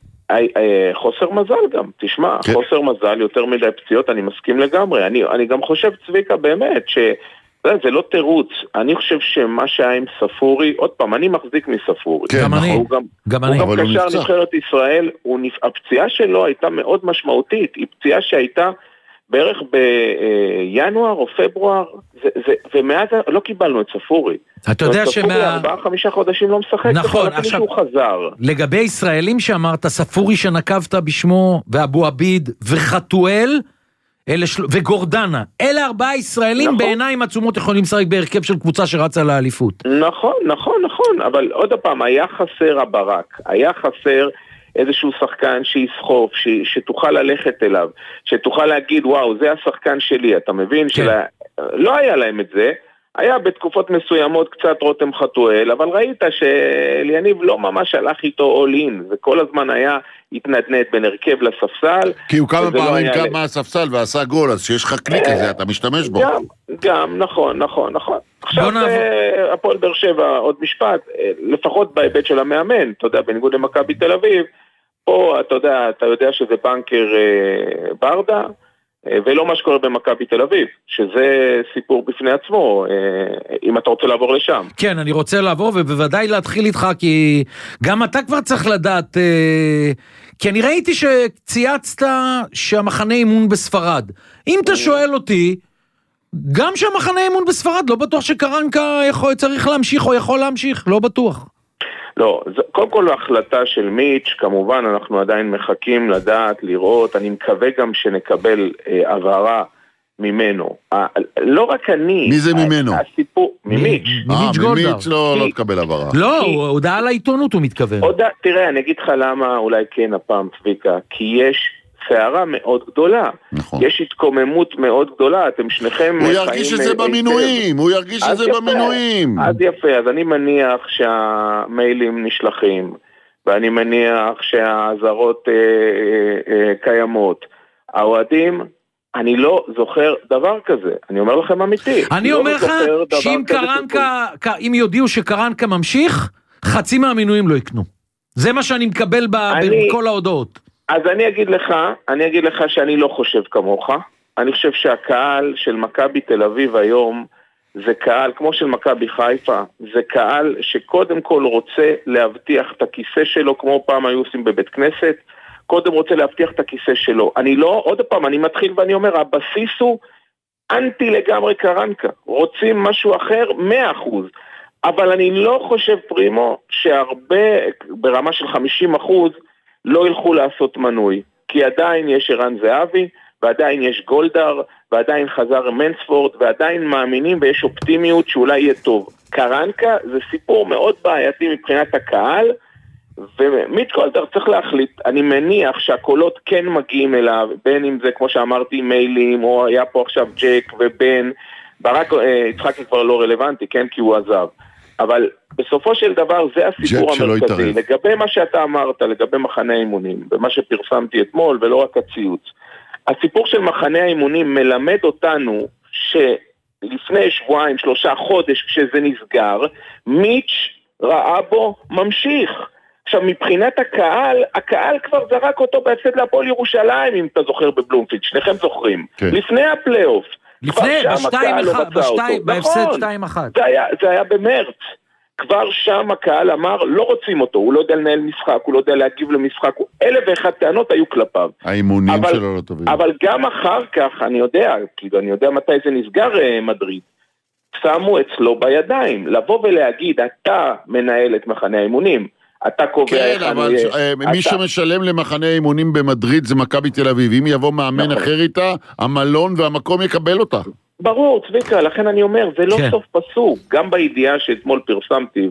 חוסר מזל גם, תשמע, חוסר מזל, יותר מדי פציעות, אני מסכים לגמרי, אני גם חושב, צביקה, באמת, שזה לא תירוץ, אני חושב שמה שהיה עם ספורי, עוד פעם, אני מחזיק מספורי. גם אני, גם אני. הוא גם קשר נבחרת ישראל, הפציעה שלו הייתה מאוד משמעותית, היא פציעה שהייתה בערך בינואר או פברואר, ומאז לא קיבלנו את ספורי. אתה יודע שמה... ספורי ארבעה, חמישה חודשים לא משחק, נכון, עכשיו... שהוא חזר. לגבי ישראלים שאמרת, ספורי שנקבת בשמו, ואבו עביד, וחתואל, וגורדנה, אלה ארבעה ישראלים בעיניים עצומות יכולים לשחק בהרכב של קבוצה שרצה לאליפות. נכון, נכון, נכון, אבל עוד פעם, היה חסר הברק, היה חסר... איזשהו שחקן שיסחוף, ש, שתוכל ללכת אליו, שתוכל להגיד, וואו, זה השחקן שלי, אתה מבין? כן. שלה... לא היה להם את זה, היה בתקופות מסוימות קצת רותם חתואל, אבל ראית שאליניב לא ממש הלך איתו all in, וכל הזמן היה התנדנד בין הרכב לספסל. כי הוא כמה פעמים קם מהספסל ועשה גול, אז שיש לך קליק כזה, אתה משתמש בו. גם, גם, נכון, נכון, נכון. עכשיו, הפועל באר שבע, עוד משפט, לפחות בהיבט של המאמן, אתה יודע, בניגוד למכבי תל אביב, פה אתה יודע, אתה יודע שזה בנקר ברדה, ולא מה שקורה במכבי תל אביב, שזה סיפור בפני עצמו, אם אתה רוצה לעבור לשם. כן, אני רוצה לעבור, ובוודאי להתחיל איתך, כי גם אתה כבר צריך לדעת, כי אני ראיתי שצייצת שהמחנה אימון בספרד. אם אתה שואל אותי, גם שהמחנה אימון בספרד, לא בטוח שקרנקה יכול, צריך להמשיך או יכול להמשיך, לא בטוח. לא, זה, קודם כל ההחלטה של מיץ', כמובן אנחנו עדיין מחכים לדעת, לראות, אני מקווה גם שנקבל אה, עברה ממנו. אה, לא רק אני... מי זה ממנו? הסיפור, ממיץ'. ממיץ' גולדהר. ממיץ' לא, לא תקבל עברה. לא, הוא הודעה לעיתונות הוא מתכוון. הודע, תראה, אני אגיד לך למה אולי כן הפעם צביקה, כי יש סערה מאוד גדולה. נכון. יש התקוממות מאוד גדולה, אתם שניכם... הוא ירגיש שזה במינויים, הוא ירגיש שזה במינויים. אז יפה, אז אני מניח שהמיילים נשלחים, ואני מניח שהעזרות אה, אה, אה, קיימות. האוהדים, אני לא זוכר דבר כזה, אני אומר לכם אמיתי. אני לא אומר לך שאם קרנקה, אם יודיעו שקרנקה ממשיך, חצי מהמינויים לא יקנו. זה מה שאני מקבל אני... בכל ההודעות. אז אני אגיד לך, אני אגיד לך שאני לא חושב כמוך. אני חושב שהקהל של מכבי תל אביב היום זה קהל כמו של מכבי חיפה, זה קהל שקודם כל רוצה להבטיח את הכיסא שלו, כמו פעם היו עושים בבית כנסת, קודם רוצה להבטיח את הכיסא שלו. אני לא, עוד פעם, אני מתחיל ואני אומר, הבסיס הוא אנטי לגמרי קרנקה, רוצים משהו אחר, מאה אחוז. אבל אני לא חושב, פרימו, שהרבה, ברמה של חמישים אחוז, לא ילכו לעשות מנוי, כי עדיין יש ערן זהבי, ועדיין יש גולדהר, ועדיין חזר מנספורד, ועדיין מאמינים ויש אופטימיות שאולי יהיה טוב. קרנקה זה סיפור מאוד בעייתי מבחינת הקהל, ומיץ' גולדהר צריך להחליט, אני מניח שהקולות כן מגיעים אליו, בין אם זה כמו שאמרתי מיילים, או היה פה עכשיו ג'ק ובן, ברק יצחקי כבר לא רלוונטי, כן, כי הוא עזב. אבל בסופו של דבר זה הסיפור המרכזי, לגבי מה שאתה אמרת, לגבי מחנה האימונים, במה שפרסמתי אתמול ולא רק הציוץ. הסיפור של מחנה האימונים מלמד אותנו שלפני שבועיים, שלושה חודש כשזה נסגר, מיץ' ראה בו ממשיך. עכשיו מבחינת הקהל, הקהל כבר זרק אותו בהפסד להפועל ירושלים, אם אתה זוכר בבלומפילד, שניכם זוכרים. כן. לפני הפלייאוף. לפני, בשתיים אחת, בהפסד שתיים אחת. זה היה, זה היה במרץ. כבר שם הקהל אמר, לא רוצים אותו, הוא לא יודע לנהל משחק, הוא לא יודע להגיב למשחק, אלף ואחת טענות היו כלפיו. האימונים שלו לא טובים. אבל גם אחר כך, אני יודע, כאילו אני יודע מתי זה נסגר מדריד, שמו אצלו בידיים, לבוא ולהגיד, אתה מנהל את מחנה האימונים, אתה קובע... כן, אבל מי שמשלם למחנה האימונים במדריד זה מכבי תל אביב, אם יבוא מאמן אחר איתה, המלון והמקום יקבל אותה. ברור, צביקה, לכן אני אומר, זה לא סוף פסוק, גם בידיעה שאתמול פרסמתי,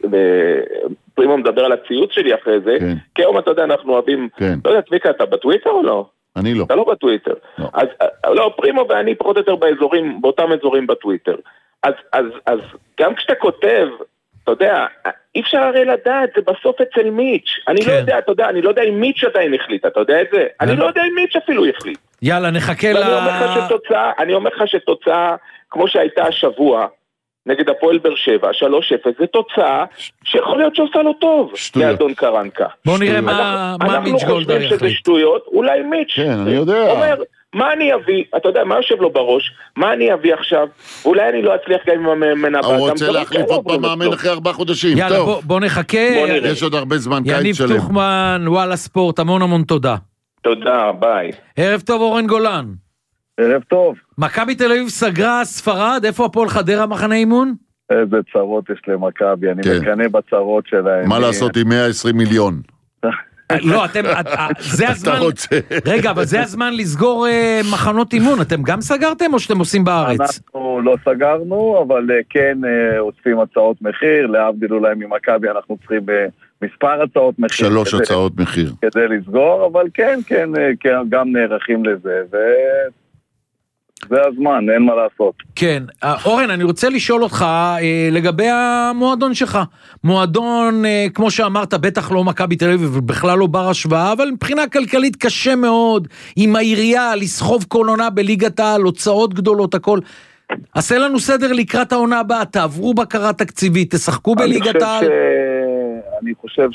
ופרימו מדבר על הציוץ שלי אחרי זה, כי היום אתה יודע, אנחנו אוהבים, לא יודע, צביקה, אתה בטוויטר או לא? אני לא. אתה לא בטוויטר. אז לא, פרימו ואני פחות או יותר באזורים, באותם אזורים בטוויטר. אז גם כשאתה כותב, אתה יודע, אי אפשר הרי לדעת, זה בסוף אצל מיץ'. אני לא יודע, אתה יודע, אני לא יודע אם מיץ' עדיין החליט, אתה יודע את זה? אני לא יודע אם מיץ' אפילו החליט. יאללה, נחכה ל... אני אומר לך שתוצאה, כמו שהייתה השבוע, נגד הפועל באר שבע, שלוש אפס, זה תוצאה שיכול להיות שעושה לו טוב, לאדון קרנקה. בוא נראה מה מיץ' גולדהר יחליט. אנחנו חושבים שזה שטויות, אולי מיץ'. כן, אני יודע. אומר, מה אני אביא, אתה יודע, מה יושב לו בראש, מה אני אביא עכשיו, אולי אני לא אצליח גם עם המאמן הבא. הוא רוצה להחליף עוד פעם מאמן אחרי ארבעה חודשים. יאללה, בוא נחכה. יש עוד הרבה זמן קיץ שלם. יניב תוכמן, וואלה ספורט, המון המון תודה. תודה, ביי. ערב טוב אורן גולן. ערב טוב. מכבי תל אביב סגרה ספרד, איפה הפועל חדרה מחנה אימון? איזה צרות יש למכבי, אני מקנא בצרות שלהם. מה לעשות עם מאה ועשרים מיליון? לא, אתם, זה הזמן, רגע, אבל זה הזמן לסגור מחנות אימון, אתם גם סגרתם או שאתם עושים בארץ? אנחנו לא סגרנו, אבל כן עושים הצעות מחיר, להבדיל אולי ממכבי, אנחנו צריכים מספר הצעות מחיר. שלוש הצעות מחיר. כדי לסגור, אבל כן, כן, גם נערכים לזה, ו... זה הזמן, אין מה לעשות. כן, אורן, אני רוצה לשאול אותך אה, לגבי המועדון שלך. מועדון, אה, כמו שאמרת, בטח לא מכבי תל אביב, ובכלל לא בר השוואה, אבל מבחינה כלכלית קשה מאוד, עם העירייה, לסחוב כל עונה בליגת העל, הוצאות גדולות, הכל. עשה לנו סדר לקראת העונה הבאה, תעברו בקרה תקציבית, תשחקו בליגת העל. ש... אני חושב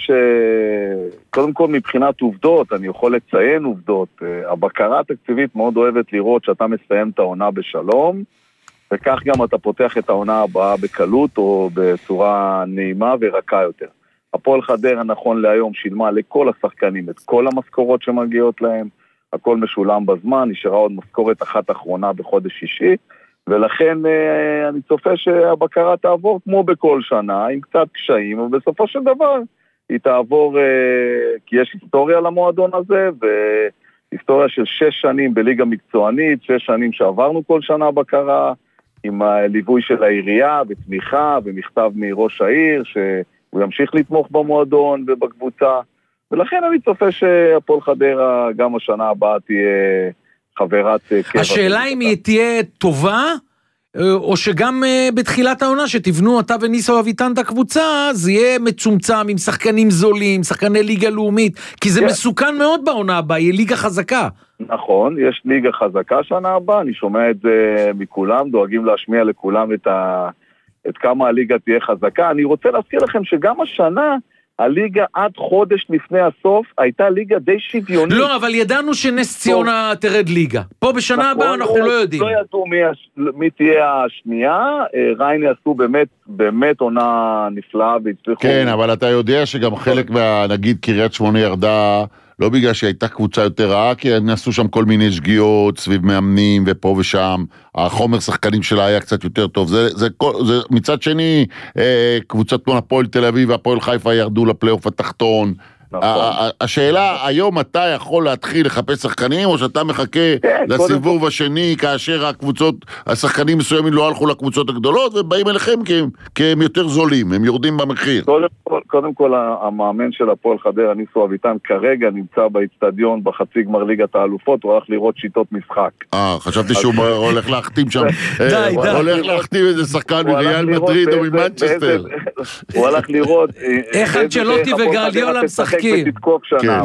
שקודם כל מבחינת עובדות, אני יכול לציין עובדות, הבקרה התקציבית מאוד אוהבת לראות שאתה מסיים את העונה בשלום, וכך גם אתה פותח את העונה הבאה בקלות או בצורה נעימה ורכה יותר. הפועל חדרה נכון להיום שילמה לכל השחקנים את כל המשכורות שמגיעות להם, הכל משולם בזמן, נשארה עוד משכורת אחת אחרונה בחודש שישי, ולכן אני צופה שהבקרה תעבור כמו בכל שנה, עם קצת קשיים, ובסופו של דבר היא תעבור, כי יש היסטוריה למועדון הזה, והיסטוריה של שש שנים בליגה מקצוענית, שש שנים שעברנו כל שנה בקרה, עם הליווי של העירייה, בתמיכה, ומכתב מראש העיר, שהוא ימשיך לתמוך במועדון ובקבוצה, ולכן אני צופה שהפועל חדרה גם השנה הבאה תהיה חברת קבע. השאלה אם היא תהיה טובה, או שגם בתחילת העונה שתבנו אתה וניסו אביטן את הקבוצה, זה יהיה מצומצם עם שחקנים זולים, שחקני ליגה לאומית, כי זה מסוכן מאוד בעונה הבאה, היא ליגה חזקה. נכון, יש ליגה חזקה שנה הבאה, אני שומע את זה מכולם, דואגים להשמיע לכולם את, ה... את כמה הליגה תהיה חזקה. אני רוצה להזכיר לכם שגם השנה, הליגה עד חודש לפני הסוף הייתה ליגה די שוויונית. לא, אבל ידענו שנס ציונה תרד ליגה. פה בשנה הבאה אנחנו לא יודעים. לא ידעו מי, מי תהיה השנייה, ריינה עשו באמת, באמת עונה נפלאה והצליחו. כן, אבל אתה יודע שגם חלק מה, נגיד קריית שמונה ירדה, לא בגלל שהייתה קבוצה יותר רעה, כי נעשו שם כל מיני שגיאות סביב מאמנים ופה ושם, החומר שחקנים שלה היה קצת יותר טוב, זה, זה, זה, מצד שני, קבוצת כמו הפועל תל אביב והפועל חיפה ירדו לפלייאוף התחתון, השאלה, היום אתה יכול להתחיל לחפש שחקנים, או שאתה מחכה לסיבוב השני, כאשר הקבוצות, השחקנים מסוימים לא הלכו לקבוצות הגדולות, ובאים אליכם כי הם יותר זולים, הם יורדים במחיר. קודם כל, המאמן של הפועל חדרה, ניסו אביטן, כרגע נמצא באצטדיון בחצי גמר ליגת האלופות, הוא הולך לראות שיטות משחק. אה, חשבתי שהוא הולך להחתים שם, הולך להחתים איזה שחקן מריאל מדריד או ממנצ'סטר. הוא הלך לראות איך אנצ'לוטי וגרדיולה משחקים. ותתקוף שנה.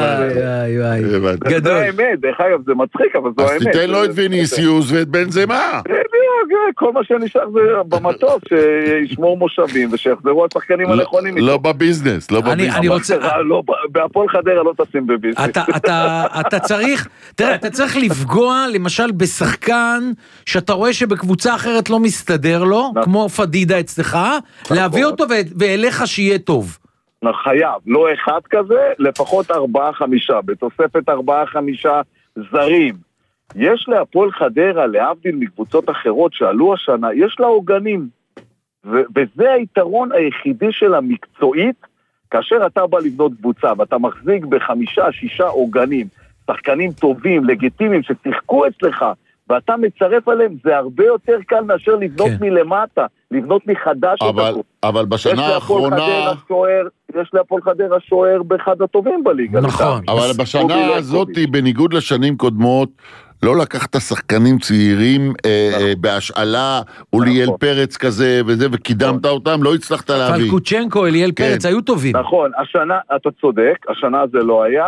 גדול. זה האמת, דרך אגב, זה מצחיק, אבל זו האמת. אז תיתן לו את ויניסיוס ואת בנזמה. כל מה שנשאר זה במטוס, שישמור מושבים, ושיחזרו השחקנים הנכונים. לא בביזנס, לא בביזנס. בהפועל חדרה לא תשים בביזנס. אתה צריך, תראה, אתה צריך לפגוע, למשל, בשחקן, שאתה רואה שבקבוצה אחרת לא מסתדר לו, כמו פדידה אצלך, להביא אותו ואליך שיהיה טוב. חייב, לא אחד כזה, לפחות ארבעה חמישה, בתוספת ארבעה חמישה זרים. יש להפועל חדרה, להבדיל מקבוצות אחרות שעלו השנה, יש לה עוגנים. וזה היתרון היחידי של המקצועית, כאשר אתה בא לבנות קבוצה, ואתה מחזיק בחמישה, שישה עוגנים, שחקנים טובים, לגיטימיים, ששיחקו אצלך, ואתה מצרף עליהם, זה הרבה יותר קל מאשר לבנות כן. מלמטה, לבנות מחדש אבל, את אבל בשנה האחרונה... יש להפועל חדרה שוער באחד הטובים בליגה. נכון. אבל בשנה הזאת, בניגוד לשנים קודמות, לא לקחת שחקנים צעירים בהשאלה, אוליאל פרץ כזה וזה, וקידמת אותם, לא הצלחת להביא. פלקוצ'נקו, אוליאל פרץ, היו טובים. נכון, השנה, אתה צודק, השנה זה לא היה.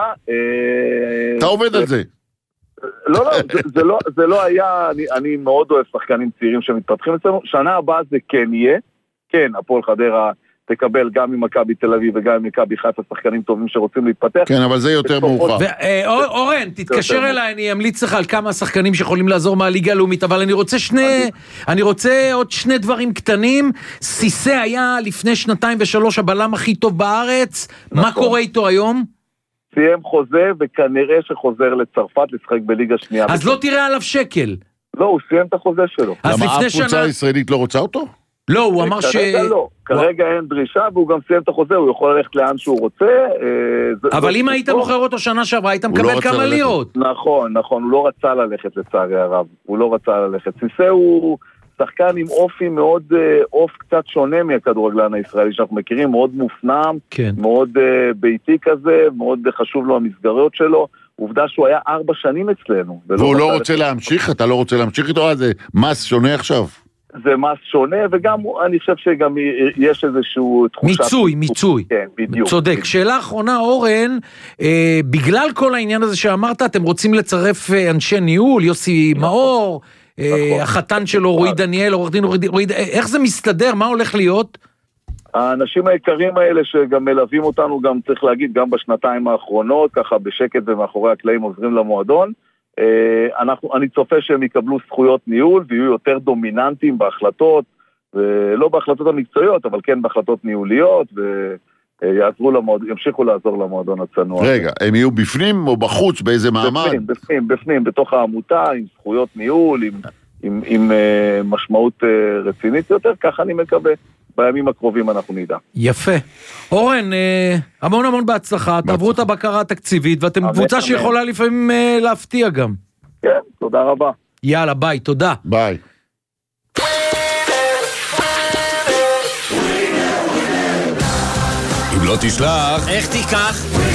אתה עובד על זה. לא, לא, זה לא, זה לא היה, אני, אני מאוד אוהב שחקנים צעירים שמתפתחים אצלנו, שנה הבאה זה כן יהיה, כן, הפועל חדרה תקבל גם ממכבי תל אביב וגם ממכבי חיפה שחקנים טובים שרוצים להתפתח. כן, אבל זה יותר מאוחר. אורן, תתקשר אליי, אני אמליץ לך על כמה שחקנים שיכולים לעזור מהליגה הלאומית, אבל אני רוצה שני, אני רוצה עוד שני דברים קטנים. סיסא היה לפני שנתיים ושלוש הבלם הכי טוב בארץ, מה קורה איתו היום? סיים חוזה, וכנראה שחוזר לצרפת לשחק בליגה שנייה. אז לא תראה עליו שקל. לא, הוא סיים את החוזה שלו. למה אף קבוצה הישראלית לא רוצה אותו? לא, הוא אמר ש... כרגע לא, כרגע אין דרישה, והוא גם סיים את החוזה, הוא יכול ללכת לאן שהוא רוצה. אבל אם היית מוכר אותו שנה שעברה, היית מקבל כמה לירות. נכון, נכון, הוא לא רצה ללכת לצערי הרב, הוא לא רצה ללכת. סיסא הוא שחקן עם אופי מאוד, אוף קצת שונה מהכדורגלן הישראלי שאנחנו מכירים, מאוד מופנם, מאוד ביתי כזה, מאוד חשוב לו המסגרות שלו. עובדה שהוא היה ארבע שנים אצלנו. והוא לא רוצה להמשיך, אתה לא רוצה להמשיך איתו, זה מס שונה עכשיו. זה מס שונה, וגם אני חושב שגם יש איזשהו תחושה... מיצוי, מיצוי. כן, בדיוק. צודק. בדיוק. שאלה אחרונה, אורן, אה, בגלל כל העניין הזה שאמרת, אתם רוצים לצרף אנשי ניהול, יוסי נכון. מאור, אה, נכון. החתן שלו, רועי דניאל, עורך דין רועי, איך זה מסתדר? מה הולך להיות? האנשים היקרים האלה שגם מלווים אותנו, גם צריך להגיד, גם בשנתיים האחרונות, ככה בשקט ומאחורי הקלעים עוזרים למועדון, אנחנו, אני צופה שהם יקבלו זכויות ניהול ויהיו יותר דומיננטיים בהחלטות, ולא בהחלטות המקצועיות, אבל כן בהחלטות ניהוליות, ויעזרו למועדון, ימשיכו לעזור למועדון הצנוע. רגע, הם יהיו בפנים או בחוץ, באיזה מעמד? בפנים, בפנים, בפנים, בתוך העמותה, עם זכויות ניהול, עם, עם, עם uh, משמעות uh, רצינית יותר, ככה אני מקווה. בימים הקרובים אנחנו נדע. יפה. אורן, אה, המון המון בהצלחה, תעברו את הבקרה התקציבית, ואתם קבוצה שיכולה לפעמים אה, להפתיע גם. כן, תודה רבה. יאללה, ביי, תודה. ביי. אם לא תשלח, איך תיקח?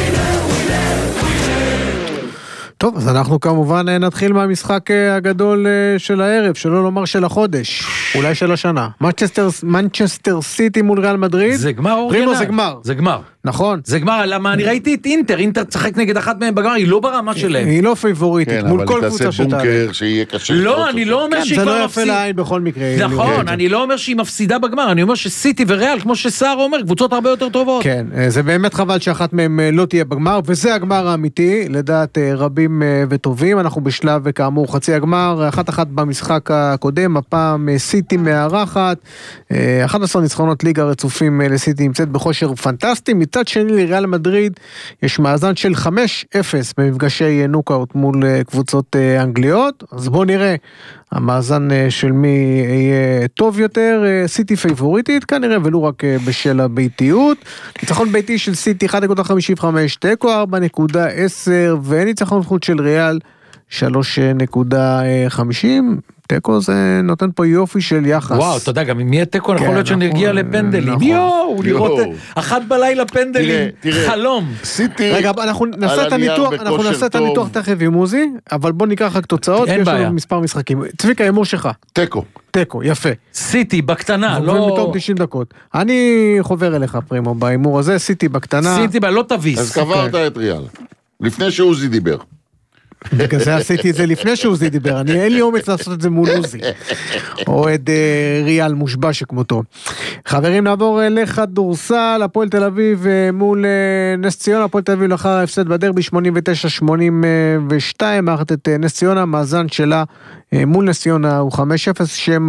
טוב, אז אנחנו כמובן נתחיל מהמשחק הגדול של הערב, שלא לומר של החודש, אולי של השנה. מנצ'סטר, מנצ'סטר סיטי מול ריאל מדריד. זה גמר אורגנל. פרימו, זה גמר. זה גמר. נכון. זה גמר, למה אני ראיתי את אינטר, אינטר צחק נגד אחת מהם בגמר, היא לא ברמה שלהם. היא לא פייבוריטית, מול כל קבוצה שתעלה. כן, אבל היא תעשה בונקר שיהיה קשה. לא, אני לא אומר שהיא כבר מפסידה. זה לא יפה לעין בכל מקרה. נכון, אני לא אומר שהיא מפסידה בגמר, אני אומר שסיטי וריאל, כמו שסער אומר, קבוצות הרבה יותר טובות. כן, זה באמת חבל שאחת מהם לא תהיה בגמר, וזה הגמר האמיתי, לדעת רבים וטובים. אנחנו בשלב כאמור חצי הגמר, אחת אחת במשחק הקודם, הפעם סיטי מארחת, אחת עשרה ניצחונות ליגה רצופים לסיטי, נמצאת בכושר פנטסטי. מצד שני לריאל מדריד יש מאזן של חמש אפס במפגשי נוקאוט מול קבוצות אנגליות, אז בואו נראה המאזן של מי יהיה טוב יותר. סיטי פייבוריטית כנראה, ולא רק בשל הביתיות. ניצחון ביתי של סיטי אחת נקודה חמישים וחמש, תיקו ארבע נקודה עשר, וניצחון חוץ של ריאל שלוש נקודה חמישים. תיקו זה נותן פה יופי של יחס. וואו, אתה יודע, גם אם יהיה תיקו, יכול להיות שנרגיע לפנדלים. יואו, לראות אחת בלילה פנדלים, חלום. רגע, אנחנו נעשה את הניתוח, אנחנו נעשה את הניתוח תכף עם מוזי, אבל בוא ניקח רק תוצאות, יש לנו מספר משחקים. צביקה, הימור שלך. תיקו. תיקו, יפה. סיטי בקטנה, לא... בתום תשעים דקות. אני חובר אליך, פרימו, בהימור הזה, סיטי בקטנה. סיטי ב... לא תביס. אז קברת את ריאל. לפני שעוזי דיבר. בגלל זה עשיתי את זה לפני שעוזי דיבר, אני אין לי אומץ לעשות את זה מול עוזי, אוהד ריאל מושבע שכמותו. חברים, נעבור לכדורסל, הפועל תל אביב מול נס ציונה, הפועל תל אביב לאחר ההפסד בדרבי שמונים ותשע שמונים ושתיים, מארחת את נס ציונה, מאזן שלה מול נס ציונה הוא חמש אפס, שם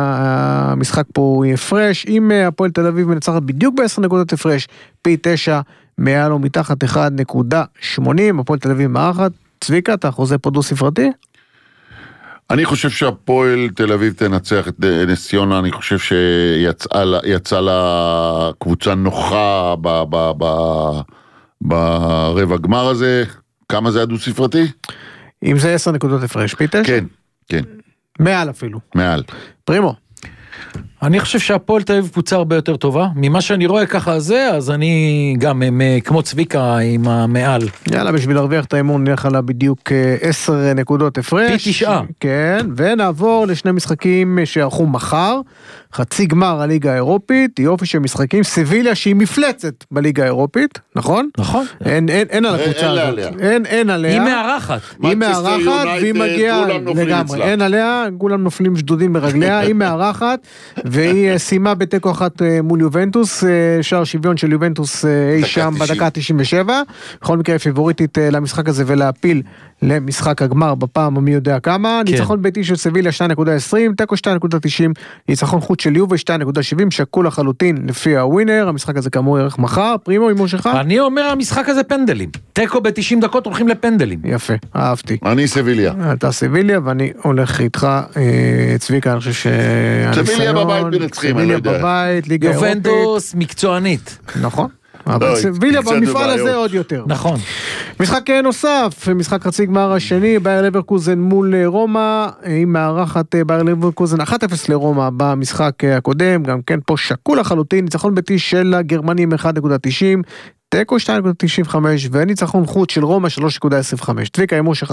המשחק פה הוא הפרש, אם הפועל תל אביב מנצחת בדיוק ב-עשר נקודות הפרש, פי תשע, מעל או מתחת אחת נקודה שמונים, הפועל תל אביב מארחת. צביקה, אתה חוזה פה דו ספרתי? אני חושב שהפועל תל אביב תנצח את נס ציונה, אני חושב שיצאה לה קבוצה נוחה ברבע גמר הזה. כמה זה הדו ספרתי? אם זה עשר נקודות הפרש, פי תשע? כן, כן. מעל אפילו. מעל. פרימו. אני חושב שהפועל תל אביב קבוצה הרבה יותר טובה, ממה שאני רואה ככה זה, אז אני גם כמו צביקה עם המעל. יאללה, בשביל להרוויח את האמון נלך עלה בדיוק עשר נקודות הפרש. פי תשעה. כן, ונעבור לשני משחקים שערכו מחר, חצי גמר הליגה האירופית, יופי של משחקים, סביליה שהיא מפלצת בליגה האירופית, נכון? נכון. אין, אין, אין על הקבוצה הזאת. אין, אין עליה. היא מארחת. היא מארחת, והיא מגיעה לגמרי. אין עליה, כולם נופלים שדודים ברגליה, היא מארחת, והיא סיימה בתיקו אחת מול יובנטוס, שער שוויון של יובנטוס אי שם בדקה תשעים ושבע, בכל מקרה פיבוריטית למשחק הזה ולהפיל למשחק הגמר בפעם המי יודע כמה, כן. ניצחון ביתי של סביליה שתיים נקודה עשרים, תיקו שתיים נקודה תשעים, ניצחון חוץ של יובה שתיים נקודה שבעים, שקול לחלוטין לפי הווינר, המשחק הזה כאמור יערך מחר. פרימו, אימור שלך? אני אומר המשחק הזה פנדלים, תיקו ב-תשעים דקות הולכים לפנדלים. יפה, אהבתי. אני סביליה. אתה סביליה ואני הולך איתך, צביקה, אני חושב ש... סביליה בבית מנצחים, סביליה בבית, ליגה אירופית. יובנטוס מקצוענית. נכון. אבל סביליה במפעל הזה עוד יותר. נכון. משחק נוסף, משחק חצי גמר השני, בייר לברקוזן מול רומא, עם מארחת בייר לברקוזן אחת אפס לרומא במשחק הקודם, גם כן פה שקול לחלוטין, ניצחון ביתי של הגרמנים אחת נקודה תשעים, תיקו שתיים נקודה תשעים וחמש, וניצחון חוץ של רומא שלוש נקודה עשרים וחמש. צביקה, אימור שלך.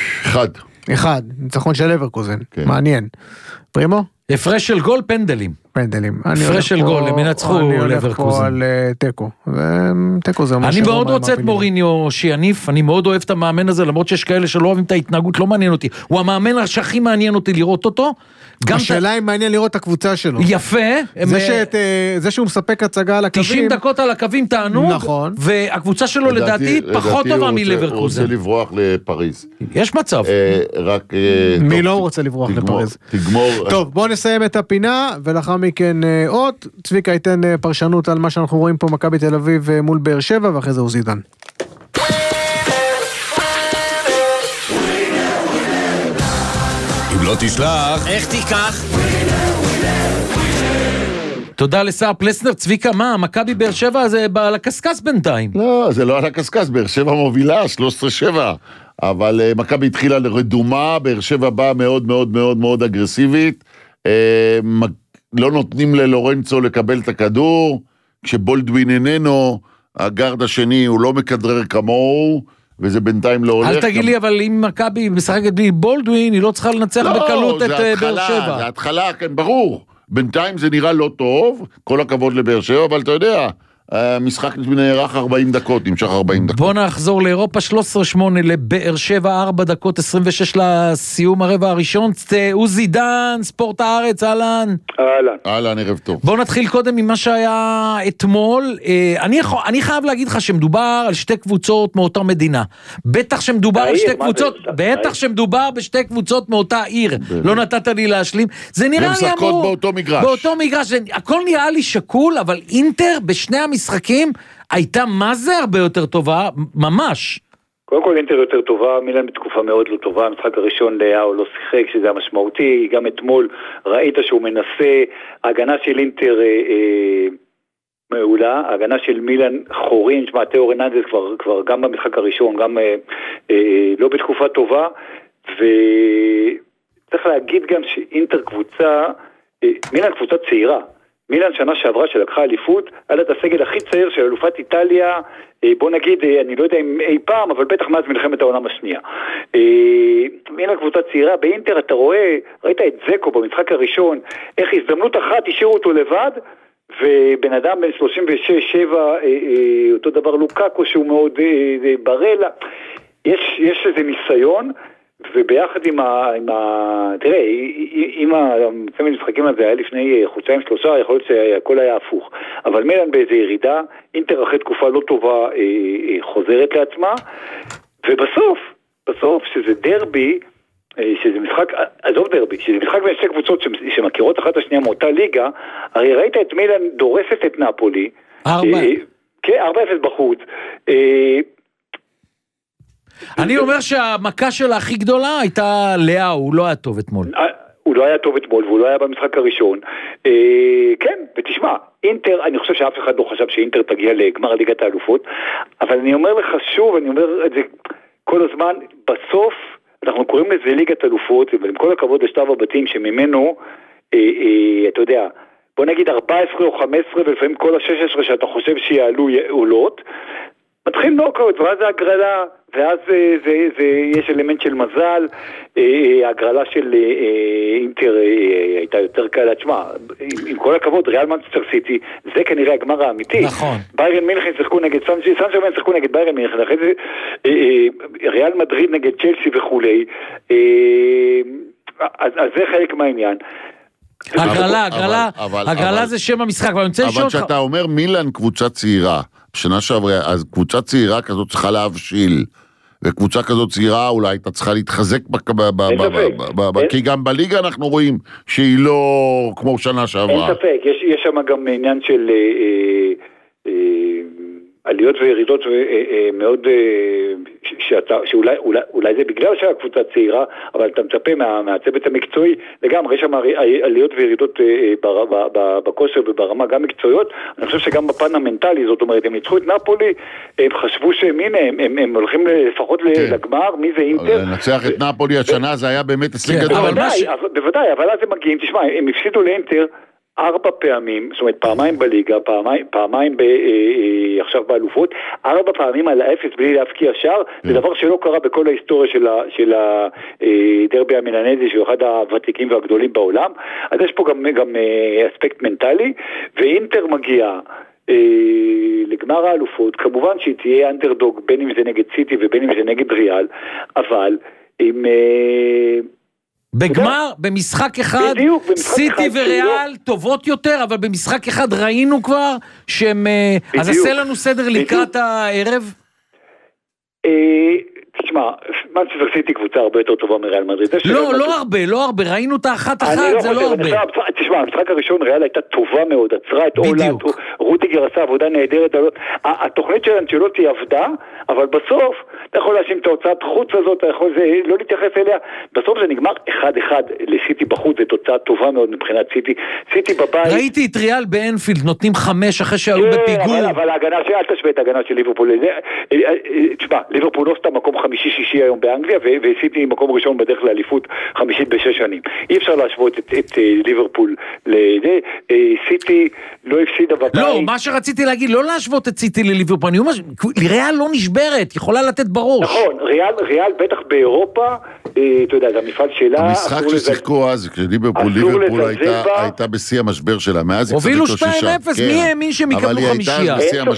אחד. אחד, ניצחון של לברקוזן, מעניין. פרימו? הפרש של גול פנדלים. פנדלים. הפרש של גול, הם ינצחו לברקוזן. אני הולך לברקוזן. פה על טקו, וטקו זה אומר אני מאוד רוצה את מוריניו שיניף, אני מאוד אוהב את המאמן הזה, למרות שיש כאלה שלא אוהבים את ההתנהגות, לא מעניין אותי. הוא המאמן שהכי מעניין אותי לראות אותו. השאלה אם מעניין לראות את הקבוצה שלו. יפה. זה שהוא מספק הצגה על הקווים. תשעים דקות על הקווים תענוג. נכון. והקבוצה שלו לדעתי פחות טובה מלברקוזן. הוא רוצה לברוח לפריז. יש מצב. רק... מי לא רוצה לברוח לפריז? תגמור. טוב, בואו נסיים את הפינה, ולאחר מכן עוד. צביקה ייתן פרשנות על מה שאנחנו רואים פה, מכבי תל אביב מול באר שבע, ואחרי זה עוזי דן. אם לא תשלח, איך תיקח? תודה לשר פלסנר. צביקה, מה, מכבי באר שבע זה על הקסקס בינתיים. לא, זה לא על הקסקס, באר שבע מובילה, שלוש עשרה שבע. אבל uh, מכבי התחילה לרדומה, באר שבע באה מאוד מאוד מאוד מאוד אגרסיבית, uh, לא נותנים ללורנצו לקבל את הכדור, כשבולדווין איננו, הגארד השני הוא לא מקדרר כמוהו, וזה בינתיים לא הולך. אל תגיד לי, אבל אם מכבי משחקת בלי בולדווין, היא לא צריכה לנצח בקלות את באר שבע. זה התחלה, כן, ברור. בינתיים זה נראה לא טוב, כל הכבוד לבאר שבע, אבל אתה יודע, המשחק נערך ארבעים דקות, נמשך ארבעים דקות. בוא נחזור לאירופה, שלוש עשרה שמונה לבאר שבע, ארבע דקות עשרים ושש לסיום הרבע הראשון. עוזי דן, ספורט הארץ, אהלן. אהלן. אהלן, ערב טוב. בוא נתחיל קודם ממה שהיה אתמול. אני, אני חייב להגיד לך שמדובר על שתי קבוצות מאותה מדינה. בטח שמדובר על שתי קבוצות, בטח שמדובר בשתי קבוצות מאותה עיר. לא נתת לי להשלים. זה נראה לי אמור. משחקות באותו מגרש. באותו מגרש. הכל נראה לי שקול, אבל אינטר בשני המשחקים הייתה מה זה הרבה יותר טובה, ממש. קודם כל אינטר יותר טובה, מילאן בתקופה מאוד לא טובה, המשחק הראשון לאו לא שיחק, שזה המשמעותי, גם אתמול ראית שהוא מנסה, ההגנה של אינטר אה, אה, מעולה, ההגנה של מילאן חורין, שמה תאו רננדז כבר, כבר גם במשחק הראשון, גם אה, אה, לא בתקופה טובה, וצריך להגיד גם שאינטר קבוצה, אה, מילאן קבוצה צעירה, מילאן שנה שעברה שלקחה אליפות, היה את הסגל הכי צעיר של אלופת איטליה, בוא נגיד, אני לא יודע אם אי פעם, אבל בטח מאז מלחמת העולם השנייה. מילאן קבוצה צעירה, באינטר אתה רואה, ראית את זקו במשחק הראשון, איך הזדמנות אחת השאירו אותו לבד, ובן אדם בן שלושים ושש שבע, אותו דבר לוקאקו שהוא מאוד ברלה, יש, יש איזה ניסיון, וביחד עם ה... עם ה... תראה, אם הצמד משחקים הזה היה לפני חודשיים שלושה, יכול להיות שהכל היה הפוך. אבל מילאן באיזו ירידה, אינטר אחרי תקופה לא טובה חוזרת לעצמה, ובסוף, בסוף שזה דרבי, שזה משחק, עזוב דרבי, שזה משחק בין שתי קבוצות שמכירות אחת השנייה מאותה ליגה, הרי ראית את מילאן דורסת את נאפולי. ארבע. כן, ארבע אפס בחוץ. אני אומר שהמכה שלה הכי גדולה הייתה לאה, הוא לא היה טוב אתמול. הוא לא היה טוב אתמול, והוא לא היה במשחק הראשון. כן, ותשמע, אינטר, אני חושב שאף אחד לא חשב שאינטר תגיע לגמר ליגת האלופות, אבל אני אומר לך שוב, אני אומר את זה כל הזמן, בסוף אנחנו קוראים לזה ליגת אלופות, ועם כל הכבוד לשלב הבתים שממנו, אתה יודע, בוא נגיד ארבע עשרה או חמש עשרה, ולפעמים כל ה-שש עשרה שאתה חושב שיעלו עולות, מתחיל נוקאוט, ואז זה הגרלה, ואז זה, זה, זה, יש אלמנט של מזל, הגרלה של אינטר הייתה יותר קלה, תשמע, עם, עם כל הכבוד, ריאל מנצ'סטר סיטי, זה כנראה הגמר האמיתי. נכון. ביירן מינכן שיחקו נגד סן ג'רמן, שיחקו נגד ביירן מינכן, אחרי זה ריאל מדריד נגד צ'לסי וכולי, אז, אז זה חלק מהעניין. הגרלה, הגרלה, הגרלה זה שם המשחק, אבל כשאתה אומר מילאן קבוצה צעירה, בשנה שעברה, אז קבוצה צעירה כזאת צריכה להבשיל, וקבוצה כזאת צעירה אולי הייתה צריכה להתחזק, כי גם בליגה אנחנו רואים שהיא לא כמו שנה שעברה. אין ספק, יש שם גם עניין של עליות וירידות מאוד, שאולי זה בגלל שהקבוצה צעירה, אבל אתה מצפה מהצוות המקצועי, לגמרי, יש שם עליות וירידות בכושר וברמה גם מקצועיות, אני חושב שגם בפן המנטלי, זאת אומרת, הם ניצחו את נאפולי, הם חשבו שהנה, הם הולכים לפחות לגמר, מי זה אינטר? לנצח את נאפולי השנה, זה היה באמת הישג גדול. בוודאי, אבל אז הם מגיעים, תשמע, הם הפסידו לאינטר, ארבע פעמים, זאת אומרת פעמיים בליגה, פעמיים, פעמיים ב, אה, אה, עכשיו באלופות, ארבע פעמים על האפס בלי להפקיע שער, זה דבר שלא קרה בכל ההיסטוריה של, ה, של הדרבי המילנזי, שהוא אחד הוותיקים והגדולים בעולם. אז יש פה גם, גם אה, אספקט מנטלי, ואינטר מגיע אה, לגמר האלופות, כמובן שהיא תהיה אנדרדוג, בין אם זה נגד סיטי ובין אם זה נגד ריאל, אבל עם... אה, בגמר, במשחק אחד, בדיוק, במשחק סיטי אחד וריאל שלא. טובות יותר, אבל במשחק אחד ראינו כבר שהם... בדיוק. אז עשה לנו סדר לקראת בדיוק. הערב? אה, תשמע, מנצ'סטר סיטי קבוצה הרבה יותר טובה מריאל מדריד. לא, לא הרבה, לא הרבה, ראינו את האחת אחת, זה לא הרבה. תשמע, המשחק הראשון ריאל הייתה טובה מאוד, עצרה את אולנד, רודיגר עשה עבודה נהדרת, התוכנית של אנצ'לוטי עבדה, אבל בסוף אתה יכול להאשים את ההוצאת חוץ הזאת, אתה יכול לא להתייחס אליה, בסוף זה נגמר אחד אחד לסיטי בחוץ, זה תוצאה טובה מאוד מבחינת סיטי, סיטי בבית. ראיתי את ריאל באנפילד, נותנים חמש אחרי שהיו בפיגור. אבל ההגנה של, אל תשווה את ההגנה של ליברפול, תשמע, ליברפול לא סתם מקום חמישי-שישי היום באנגליה, וסיטי מקום ראשון בדרך לאליפות חמישית בשש שנים. אי אפשר להשוות את, את ליברפול לזה, סיטי לא הפסידה בבית. לא, מה שרציתי להגיד, לא להשוות את סיטי לליברפול, אני אומר, ריאל לא נשברת, יכולה לתת בראש. נכון, ריאל, ריאל בטח באירופה, אתה יודע, זה המפעל שלה. המשחק ששיחקו אז, כשליברפול, ליברפול הייתה בשיא המשבר שלה, מאז היא קצת הובילו שתיים אפס, מי האמין שהם יקבלו חמישייה?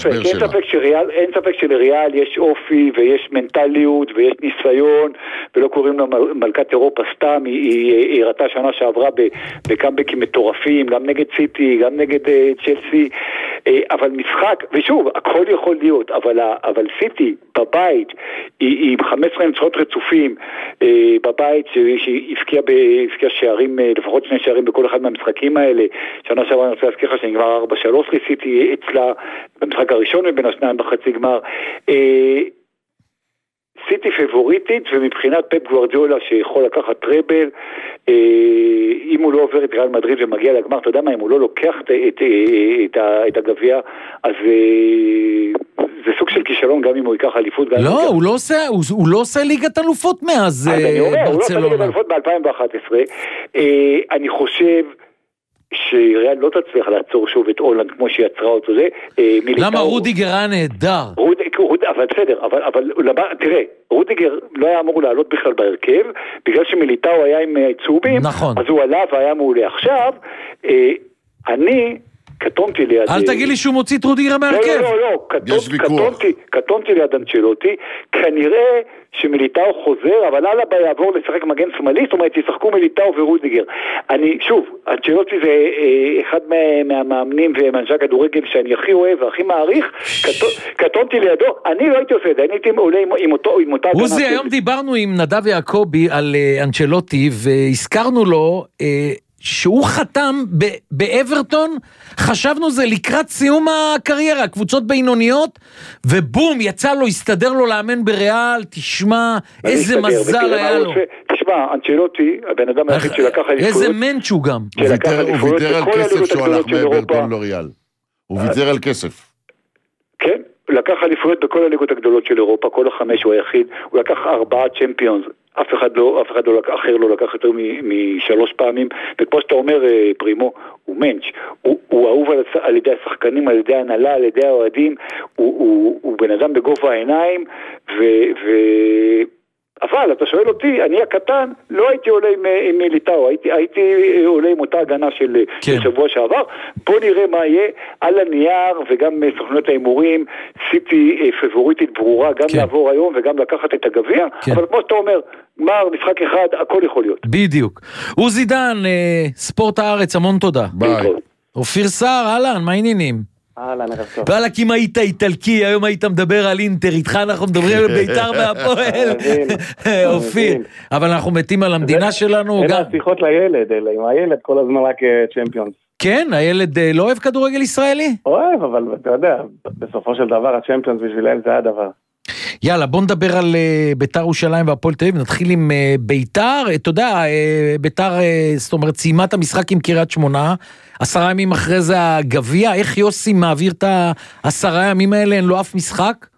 אין ספק שלריאל יש אופי ויש מנטליות ויש ניסיון, ולא קוראים לה מלכת אירופה סתם, היא הראתה שנה שעברה בקאמבקים מטורפים, גם נגד סיטי, גם נגד צ'לסי, אבל משחק, ושוב, הכל יכול להיות, אבל סיטי בבית, היא עם חמש עשרה ניצחונות רצופים, בבית שהפקיע שערים, לפחות שני שערים בכל אחד מהמשחקים האלה, שנה שעברה אני רוצה להזכיר לך שנגמר ארבע שלוש לסיטי אצלה, במשחק הראשון מבין השניים בחצי גמר, סיטי פבוריטית, ומבחינת פפ גוארדיולה שיכול לקחת טראבל, אם הוא לא עובר את ריאל מדריד ומגיע לגמר, אתה יודע מה, אם הוא לא לוקח את, את, את, את הגביע, אז זה סוג של כישלון גם אם הוא ייקח אליפות. לא, הוא לא עושה, הוא, הוא לא עושה ליגת אלופות מאז ברצלונה. אני אומר, הוא לא עושה ליגת אלופות ב-אלפיים ואחת עשרה. אני חושב שריאל לא תצליח לעצור שוב את הולנד כמו שהיא יצרה אותו זה. למה רודיגר היה נהדר? אבל בסדר, אבל, אבל תראה, רודיגר לא היה אמור לעלות בכלל בהרכב, בגלל שמיליטאו היה עם צהובים, נכון. אז הוא עלה והיה מעולה. עכשיו, אני קטונתי ליד... אל תגיד לי שהוא מוציא את רודיגר מהרכב. לא, לא, לא, קטונתי, קטונתי ליד אנצ'לוטי, כנראה שמיליטאו חוזר, אבל הלאה בה יעבור לשחק מגן שמאלי, זאת אומרת, ישחקו מיליטאו ורודיגר. אני, שוב, אנצ'לוטי זה אה, אחד מהמאמנים ומאנשי כדורגל שאני הכי אוהב והכי מעריך, קטונתי לידו, אני לא הייתי עושה את זה, אני הייתי עולה עם, עם אותו, עם אותה... עוזי, היום דיברנו עם נדב יעקבי על אה, אנצ'לוטי, והזכרנו לו... אה, שהוא חתם באברטון, חשבנו זה לקראת סיום הקריירה, קבוצות בינוניות, ובום, יצא לו, הסתדר לו לאמן בריאל, תשמע, איזה מזל היה לו. תשמע, אנצ'לוטי, הבן אדם היחיד שלקח אליפויות. איזה מנץ' הוא גם. הוא ויתר על כסף שהוא הלך מאברטון לריאל. הוא ויתר על כסף. כן, הוא לקח אליפויות בכל הליגות הגדולות של אירופה, כל החמש הוא היחיד, הוא לקח ארבעה צ'מפיונס, אף אחד לא, אף אחד לא, אחר לא לקח יותר משלוש פעמים, וכמו שאתה אומר, פרימו, הוא מנץ', הוא, הוא אהוב על, על ידי השחקנים, על ידי ההנהלה, על ידי האוהדים, הוא, הוא, הוא בן אדם בגובה העיניים, ו... ו... אבל אתה שואל אותי, אני הקטן, לא הייתי עולה עם, עם מיליטאו, הייתי, הייתי עולה עם אותה הגנה של כן. שבוע שעבר, בוא נראה מה יהיה על הנייר וגם סוכנות האימורים, סיטי פבוריטית ברורה, גם כן. לעבור היום וגם לקחת את הגביע, כן. אבל כמו שאתה אומר, מר, משחק אחד, הכל יכול להיות. בדיוק. עוזי דן, ספורט הארץ, המון תודה. ביי. אופיר סער, אהלן, מה העניינים? אהלן, ערב טוב. וואלק, אם היית איטלקי, היום היית מדבר על אינטר, איתך אנחנו מדברים על בית"ר והפועל. אופיר, אבל אנחנו מתים על המדינה שלנו. אלה השיחות לילד, אלה, עם הילד כל הזמן רק צ'מפיונס. כן, הילד לא אוהב כדורגל ישראלי? אוהב, אבל אתה יודע, בסופו של דבר הצ'מפיונס בשבילם זה הדבר. יאללה, בוא נדבר על בית"ר ירושלים והפועל תל אביב, נתחיל עם בית"ר, אתה יודע, בית"ר, זאת אומרת, סיימה את המשחק עם קריית שמונה, עשרה ימים אחרי זה הגביע, איך יוסי מעביר את העשרה ימים האלה, אין לו אף משחק?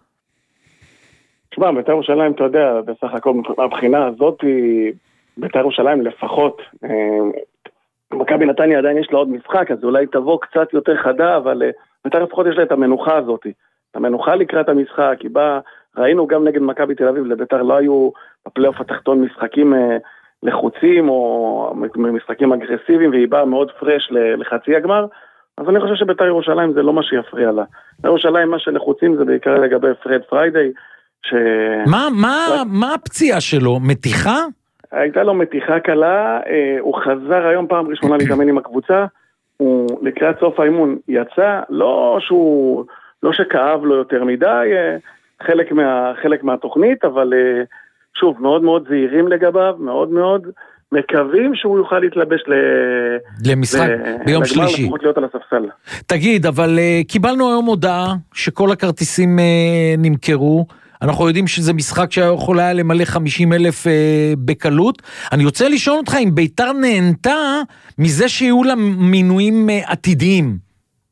תשמע, בית"ר ירושלים, אתה יודע, בסך הכל, מהבחינה הזאת, בית"ר ירושלים לפחות, מכבי נתניה עדיין יש לה עוד משחק, אז אולי תבוא קצת יותר חדה, אבל בית"ר לפחות יש לה את המנוחה הזאת. את המנוחה לקראת המשחק, היא באה, ראינו גם נגד מכבי תל אביב, לבית"ר לא היו בפלייאוף התחתון משחקים לחוצים, או משחקים אגרסיביים, והיא באה מאוד פרש לחצי הגמר, אז אני חושב שבית"ר ירושלים זה לא מה שיפריע לה. בירושלים מה שלחוצים זה בעיקר לגבי פרד פריידי, ש... מה, מה, מה הפציעה שלו? מתיחה? הייתה לו מתיחה קלה, הוא חזר היום פעם ראשונה להתאמן עם הקבוצה, הוא לקראת סוף האימון יצא, לא שהוא, לא שכאב לו יותר מדי, חלק מה, חלק מהתוכנית, אבל שוב, מאוד מאוד זהירים לגביו, מאוד מאוד מקווים שהוא יוכל להתלבש ל... למשחק ל... ביום לגמר, שלישי. לפחות להיות על הספסל. תגיד, אבל uh, קיבלנו היום הודעה שכל הכרטיסים uh, נמכרו, אנחנו יודעים שזה משחק שיכול היה למלא חמישים אלף uh, בקלות, אני רוצה לשאול אותך אם ביתר נהנתה מזה שיהיו לה מינויים uh, עתידיים.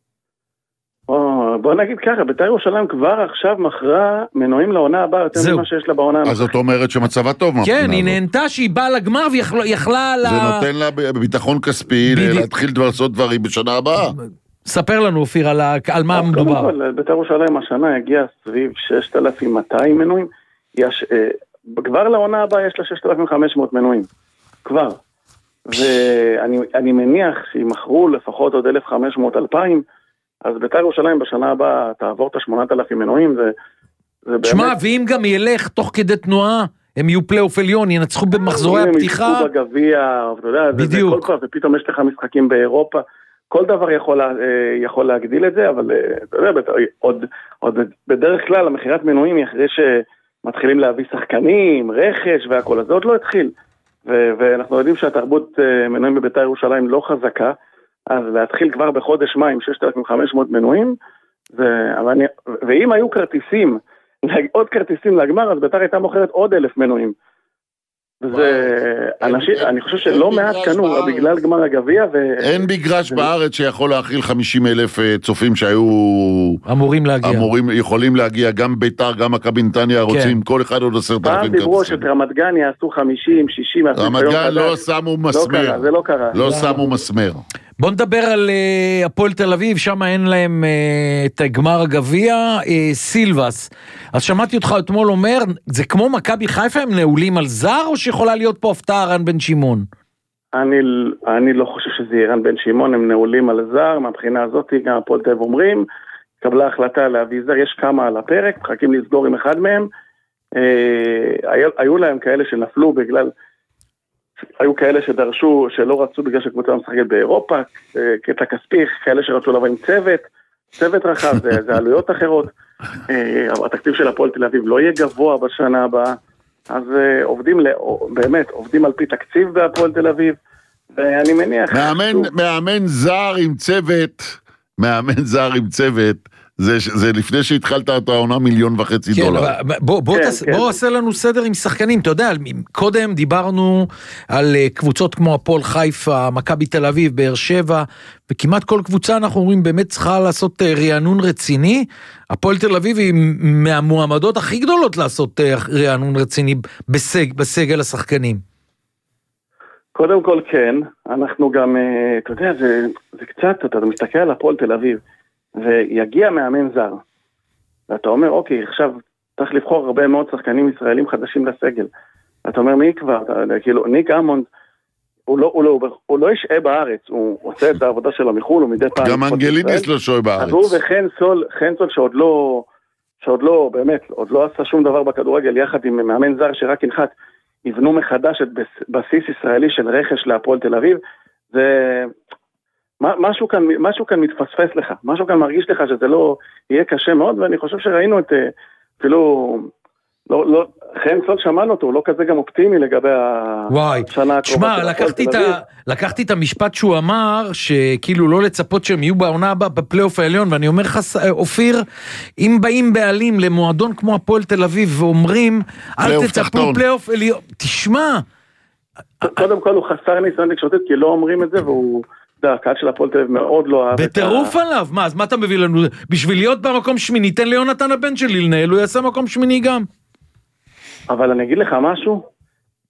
בוא נגיד ככה, בית"ר ירושלים כבר עכשיו מכרה מנועים לעונה הבאה, יותר ממה שיש לה בעונה הבאה. אז זאת אומרת שמצבה טוב. כן, היא נהנתה שהיא באה לגמר ויכלה לה... זה נותן לה ביטחון כספי להתחיל לעשות דברים בשנה הבאה. ספר לנו אופיר על מה מדובר. בית"ר ירושלים השנה הגיעה סביב שישת אלפים מאתיים מנועים, כבר לעונה הבאה יש לה שישת אלפים וחמש מאות מנועים, כבר. ואני מניח שימכרו לפחות עוד אלף וחמש מאות אלפיים, אז בית"ר ירושלים בשנה הבאה תעבור את ה-שמונת אלפים מנועים, זה, זה באמת... שמע, ואם גם ילך תוך כדי תנועה, הם יהיו פלייאוף עליון, ינצחו במחזורי הפתיחה. הם יצחו בגביע, אתה יודע, בדיוק. זה, זה כל פעם, ופתאום יש לך משחקים באירופה, כל דבר יכול, יכול להגדיל את זה, אבל אתה יודע, עוד, עוד בדרך כלל המחירת מנועים היא אחרי שמתחילים להביא שחקנים, רכש והכל, אז זה עוד לא התחיל. ו- ואנחנו יודעים שהתרבות מנועים בבית"ר ירושלים לא חזקה, אז להתחיל כבר בחודש מים שישת אלפים וחמש מאות מנויים, ו- אני, ואם היו כרטיסים, עוד כרטיסים לגמר, אז בית"ר הייתה מוכרת עוד אלף מנויים. וזה, אנשים, אני חושב שלא מעט קנו בגלל גמר הגביע. אין מגרש בארץ שיכול להכיל חמישים אלף צופים שהיו אמורים להגיע. אמורים, יכולים להגיע, גם בית"ר, גם מכבי נתניה רוצים, כל אחד עוד עשרת אלפים כרטיסים. פעם דיברו שרמת גן יעשו חמישים, שישים. רמת גן לא שמו מסמר. זה לא קרה. לא שמו מסמר. בוא נדבר על uh, הפועל תל אביב, שם אין להם uh, את גמר הגביע, uh, סילבס. אז שמעתי אותך אתמול אומר, זה כמו מכבי חיפה, הם נעולים על זר, או שיכולה להיות פה הפתעה רן בן שמעון? אני, אני לא חושב שזה יהיה רן בן שמעון, הם נעולים על זר, מהבחינה הזאת גם הפועל תל אביב אומרים, קבלה החלטה להביא זר, יש כמה על הפרק, מחכים לסגור עם אחד מהם, אה, היו, היו להם כאלה שנפלו בגלל... היו כאלה שדרשו, שלא רצו בגלל שקבוצה משחקת באירופה, קטע כספי, כאלה שרצו לבוא עם צוות, צוות רחב, זה, זה עלויות אחרות. התקציב של הפועל תל אביב לא יהיה גבוה בשנה הבאה, אז עובדים, באמת, עובדים על פי תקציב בהפועל תל אביב, ואני מניח... מאמן, מאמן זר עם צוות, מאמן זר עם צוות, זה, זה לפני שהתחלת את העונה מיליון וחצי כן, דולר. בוא, בוא, כן, תס, כן. בוא עשה לנו סדר עם שחקנים, אתה יודע, קודם דיברנו על קבוצות כמו הפועל חיפה, מכבי תל אביב, באר שבע, וכמעט כל קבוצה אנחנו אומרים באמת צריכה לעשות רענון רציני, הפועל תל אביב היא מהמועמדות הכי גדולות לעשות רענון רציני בסג, בסגל השחקנים. קודם כל כן, אנחנו גם, אתה יודע, זה, זה קצת, אתה מסתכל על הפועל תל אביב, ויגיע מאמן זר, ואתה אומר, אוקיי, עכשיו צריך לבחור הרבה מאוד שחקנים ישראלים חדשים לסגל. אתה אומר, מי כבר? אתה, כאילו, ניק אמונד, הוא לא, הוא לא, הוא לא ישעה בארץ, הוא עושה את העבודה שלו מחול, הוא מדי פעם... גם אנגלידיס לא שעה בארץ. אז הוא וחן סול, חן סול שעוד לא, שעוד לא, באמת, עוד לא עשה שום דבר בכדורגל, יחד עם מאמן זר שרק ינחת, יבנו מחדש את בסיס ישראלי של רכש להפועל תל אביב, זה... משהו כאן, משהו כאן מתפספס לך, משהו כאן מרגיש לך שזה לא יהיה קשה מאוד, ואני חושב שראינו את, אפילו, לא, לא, חן סול שמענו אותו, הוא לא כזה גם אופטימי לגבי השנה הקרובה. שמע, לקחתי, לקחתי את המשפט שהוא אמר, שכאילו לא לצפות שהם יהיו בעונה הבאה בפלייאוף העליון, ואני אומר לך, אופיר, אם באים בעלים למועדון כמו הפועל תל אביב, ואומרים, אל תצפו פלייאוף עליון, תשמע. קודם כל הוא חסר ניסיון תקשורתית, כי לא אומרים את זה, והוא... הקהל של הפועל תל אביב מאוד לא אהב. בטירוף עליו, מה, אז מה אתה מביא לנו? בשביל להיות במקום שמיני, תן ליונתן הבן שלי לנהל, הוא יעשה מקום שמיני גם. אבל אני אגיד לך משהו,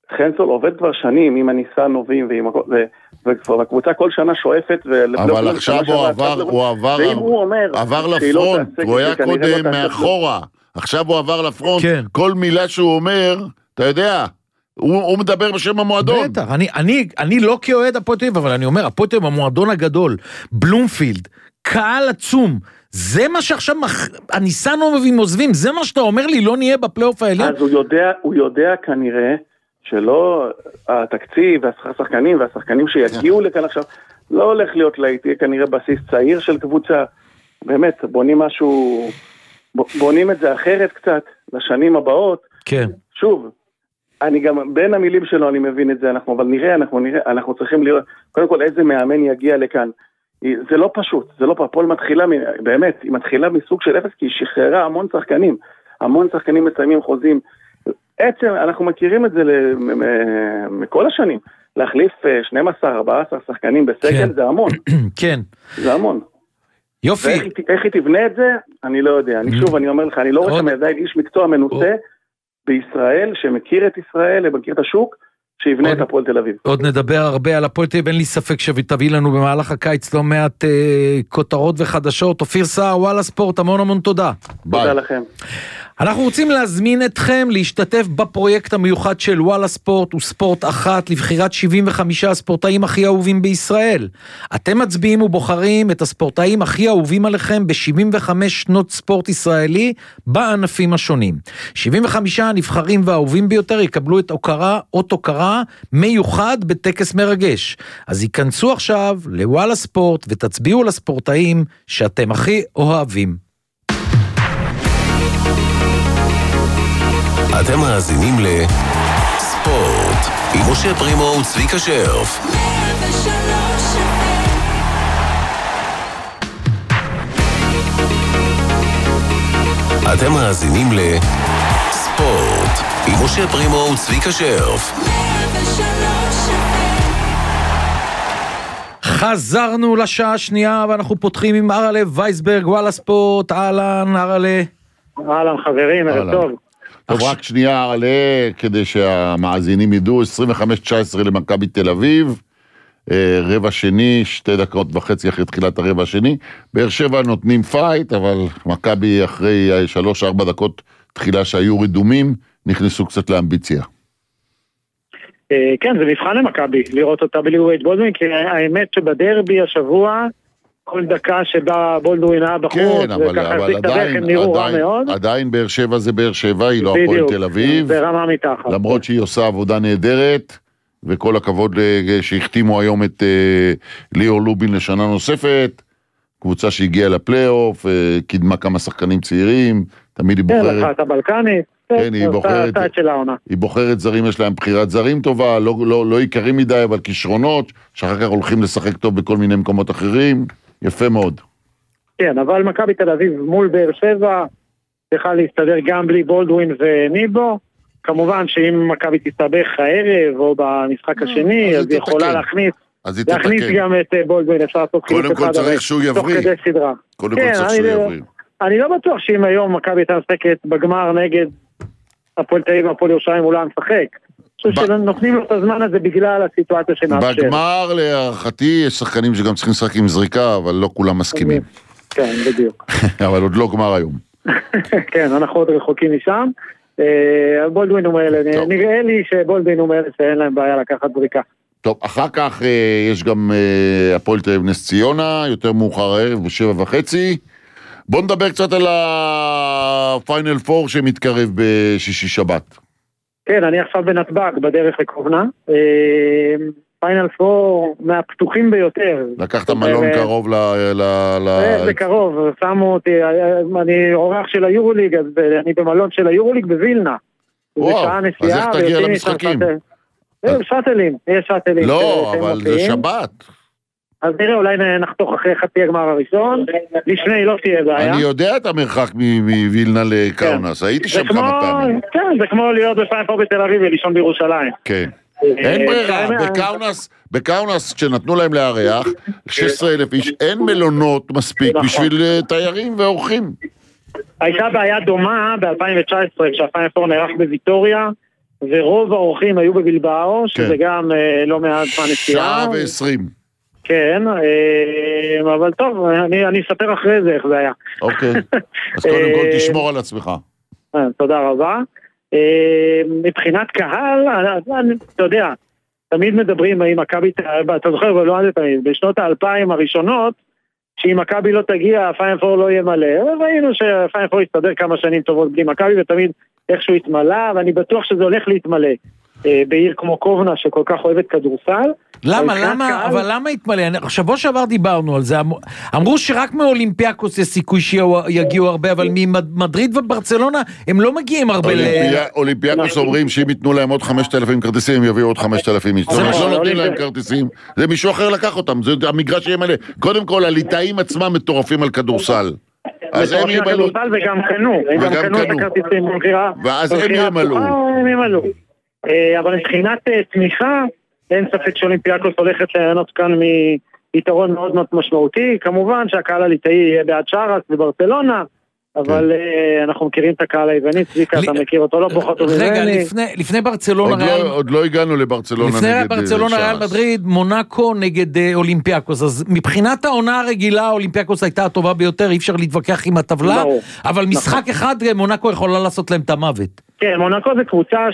חנסול עובד כבר שנים עם הניסנובים ועם הכל, והקבוצה כל שנה שואפת. אבל עכשיו הוא עבר, הוא עבר, עבר לפרונט, הוא היה קודם מאחורה, עכשיו הוא עבר לפרונט, כל מילה שהוא אומר, אתה יודע, הוא מדבר בשם המועדון. בטח, אני לא כאוהד הפועל תל אביב, אבל אני אומר, הפועל תל אביב המועדון הגדול, בלומפילד, קהל עצום, זה מה שעכשיו הניסנובים עוזבים, זה מה שאתה אומר לי, לא נהיה בפלייאוף העליון? אז הוא יודע, הוא יודע כנראה, שלא התקציב והשחקנים והשחקנים שיגיעו לכאן עכשיו, לא הולך להיות להיטי, כנראה בסיס צעיר של קבוצה, באמת, בונים משהו, בונים את זה אחרת קצת, לשנים הבאות. כן. שוב, אני גם, בין המילים שלו אני מבין את זה, אנחנו, אבל נראה, אנחנו נראה, אנחנו צריכים לראות, קודם כל איזה מאמן יגיע לכאן, זה לא פשוט, זה לא פשוט, הפועל מתחילה, באמת, היא מתחילה מסוג של אפס, כי היא שחררה המון שחקנים, המון שחקנים מסיימים חוזים, בעצם אנחנו מכירים את זה מכל השנים, להחליף שנים עשר ארבע עשרה שחקנים בסגל זה המון. כן. זה המון. יופי. איך היא תבנה את זה? אני לא יודע. אני שוב, אני אומר לך, אני לא רואה שם עדיין איש מקצוע מנוסה בישראל, שמכיר את ישראל, מכיר את השוק, שיבנה את הפועל תל אביב. עוד נדבר הרבה על הפועל תל אביב, אין לי ספק שתביא לנו במהלך הקיץ לא מעט כותרות וחדשות. אופיר סער, וואלה ספורט, המון המון תודה. תודה לכם. אנחנו רוצים להזמין אתכם להשתתף בפרויקט המיוחד של וואלה ספורט וספורט אחת לבחירת שבעים וחמישה הספורטאים הכי אהובים בישראל. אתם מצביעים ובוחרים את הספורטאים הכי אהובים עליכם ב-שבעים וחמש שנות ספורט ישראלי בענפים השונים. שבעים וחמישה הנבחרים והאהובים ביותר יקבלו את הוקרה, אות הוקרה מיוחד בטקס מרגש. אז ייכנסו עכשיו לוואלה ספורט ותצביעו לספורטאים שאתם הכי אוהבים. אתם מאזינים לספורט עם משה פרימו וצביקה שרף. אתם מאזינים לספורט עם משה פרימו וצביקה שרף. חזרנו לשעה השנייה ואנחנו פותחים עם ארלה וייסברג, וואלה ספורט. אהלן ארלה. אהלן חברים, ערב טוב. טוב, רק שנייה עלה, כדי שהמאזינים ידעו, עשרים וחמש תשע עשרה למכבי תל אביב, רבע שני, שתי דקות וחצי אחרי תחילת הרבע השני, באר שבע נותנים פייט, אבל מכבי אחרי שלוש ארבע דקות תחילה שהיו רדומים, נכנסו קצת לאמביציה. כן, זה מבחן למכבי, לראות אותה בלי וייד בולדווין, כי האמת שבדרבי השבוע, כל דקה שבה בולדווין היה בחוץ, כן, אבל, אבל עדיין, עדיין, עדיין באר שבע זה באר שבע, היא לא הפועל תל אביב. ברמה מתחת. למרות שהיא עושה עבודה נהדרת, וכל הכבוד שהחתימו היום את ליאור לובין לשנה נוספת, קבוצה שהגיעה לפלייאוף, קידמה כמה שחקנים צעירים, תמיד היא בוחרת... כן, לקחה את הבלקנית. כן, היא בוחרת, היא בוחרת זרים, יש להם בחירת זרים טובה, לא, לא, לא עיקרים מדי, אבל כישרונות, שאחר כך הולכים לשחק טוב בכל מיני מקומות אחרים. יפה מאוד. כן, אבל מכבי תל אביב מול באר שבע צריכה להסתדר גם בלי בולדווין וניבו. כמובן שאם מכבי תסתבך הערב או במשחק השני, אז היא יכולה להכניס להכניס גם את בולדווין. קודם כל צריך שהוא יבריא. קודם כל צריך שהוא יבריא. אני לא בטוח שאם היום מכבי תל משחקת בגמר נגד הפועל תל אביב והפועל ירושלים אולי משחק. שנותנים לו את הזמן הזה בגלל הסיטואציה שמאפשר. בגמר להערכתי יש שחקנים שגם צריכים לשחק עם זריקה, אבל לא כולם מסכימים. כן, בדיוק. אבל עוד לא גמר היום. כן, אנחנו עוד רחוקים משם. בולדווין הוא מאלה, נראה לי שבולדווין הוא מאלה שאין להם בעיה לקחת זריקה. טוב, אחר כך יש גם הפועל תל אביב נס ציונה, יותר מאוחר הערב בשבע וחצי. בוא נדבר קצת על הפיינל פור שמתקרב בשישי שבת. כן, אני עכשיו בנתב"ג, בדרך לקובנה. פיינל פור מהפתוחים ביותר. לקחת מלון קרוב ל... זה קרוב, שמו אותי, אני אורח של היורוליג, אז אני במלון של היורוליג בווילנה. וואו, אז איך תגיע למשחקים? שטלים, יש שטלים. לא, אבל זה שבת. אז נראה, אולי נחתוך אחרי חצי הגמר הראשון, לפני לא תהיה בעיה. אני יודע את המרחק מווילנה לקאונס, הייתי שם כמה פעמים. כן, זה כמו להיות בפיינל פור בתל אביב ולישון בירושלים. כן. אין ברירה, בקאונס, כשנתנו להם לארח, שש עשרה אלף איש, אין מלונות מספיק בשביל תיירים ואורחים. הייתה בעיה דומה ב-אלפיים תשע עשרה, כשהפיינל פור נערך בוויטוריה, ורוב האורחים היו בבלבאו, שזה גם לא מעט זמן נסיעה. שעה ועשרים. כן, אבל טוב, אני אספר אחרי זה איך זה היה. אוקיי, אז קודם כל תשמור על עצמך. תודה רבה. מבחינת קהל, אתה יודע, תמיד מדברים עם מכבי, אתה זוכר, אבל לא עד תמיד, בשנות האלפיים הראשונות, שאם מכבי לא תגיע, הפיינל פור לא יהיה מלא. ראינו שהפיינל פור יסתדר כמה שנים טובות בלי מכבי, ותמיד איכשהו יתמלא, ואני בטוח שזה הולך להתמלא. בעיר כמו קובנה שכל כך אוהבת כדורסל. למה, למה, אבל ללמה התמלא? שבוע שעבר דיברנו על זה, אמרו שרק מאולימפיאקוס יש סיכוי שיגיעו הרבה, אבל ממדריד וברצלונה הם לא מגיעים הרבה. אולימפיאקוס אומרים שאם ייתנו להם עוד חמשת אלפים כרטיסים, הם יביאו עוד חמשת אלפים איש. לא נותנים להם כרטיסים, זה מישהו אחר לקח אותם, זה המגרש יהיה מלא. קודם כל, הליטאים עצמם מטורפים על כדורסל. אז הם ימלאו. וגם קנו, הם גם קנו את הכרטיסים במכירה. ואז הם ימלאו. הם ימלאו. אבל מבחינת תמיכה, אין ספק שאולימפיאקוס הולכת ליהנות כאן מיתרון מאוד מאוד משמעותי. כמובן שהקהל הליטאי יהיה בעד שרס וברצלונה, אבל אנחנו מכירים את הקהל היווני, צביקה, אתה מכיר אותו לא פחות טוב ממני. רגע, לפני ברצלונה... עוד לא הגענו לברצלונה נגד שרס. לפני ברצלונה ריאל מדריד, מונאקו נגד אולימפיאקוס. אז מבחינת העונה הרגילה, אולימפיאקוס הייתה הטובה ביותר, אי אפשר להתווכח עם הטבלה, אבל משחק אחד מונאקו יכולה לעשות להם את המוות. כן, מונאקו זה קבוצה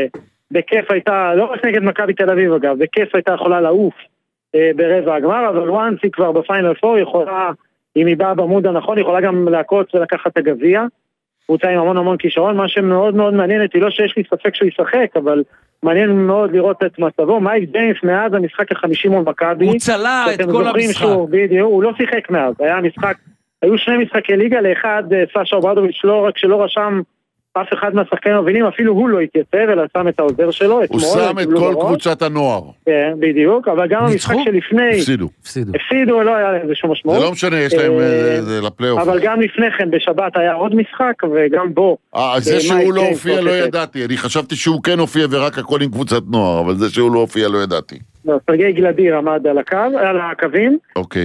שבכיף הייתה, לא רק נגד מכבי תל אביב אגב, בכיף הייתה יכולה לעוף ברבע הגמר, אבל וואנס היא כבר בפיינל פור יכולה... אם היא באה במוד הנכון, היא יכולה גם לעקוץ ולקחת את הגביע. קבוצה עם המון המון כישרון, מה שמאוד מאוד מעניין אותי, לא שיש לי ספק שהוא ישחק, אבל מעניין מאוד לראות את מצבו. מייק ג'יימס מאז המשחק החמישים מול מכבי. הוא צלה את כל המשחק. בדיוק, הוא לא שיחק מאז, היה משחק, היו שני משחקי ליגה, לאחד סשה אוברדוביץ' לא רק שלא רשם אף אחד מהשחקנים המובילים, אפילו הוא לא התייצב, אלא שם את העוזר שלו. הוא שם את כל קבוצת הנוער. כן, בדיוק, אבל גם המשחק שלפני... הפסידו. הפסידו, לא היה איזשהו משמעות. זה לא משנה, יש להם לפלייאוף. אבל גם לפני כן, בשבת היה עוד משחק, וגם בו... אה, זה שהוא לא הופיע, לא ידעתי. אני חשבתי שהוא כן הופיע ורק הכל עם קבוצת נוער, אבל זה שהוא לא הופיע, לא ידעתי. סרגי גלדיר עמד על הקו, על הקווים. אוקיי.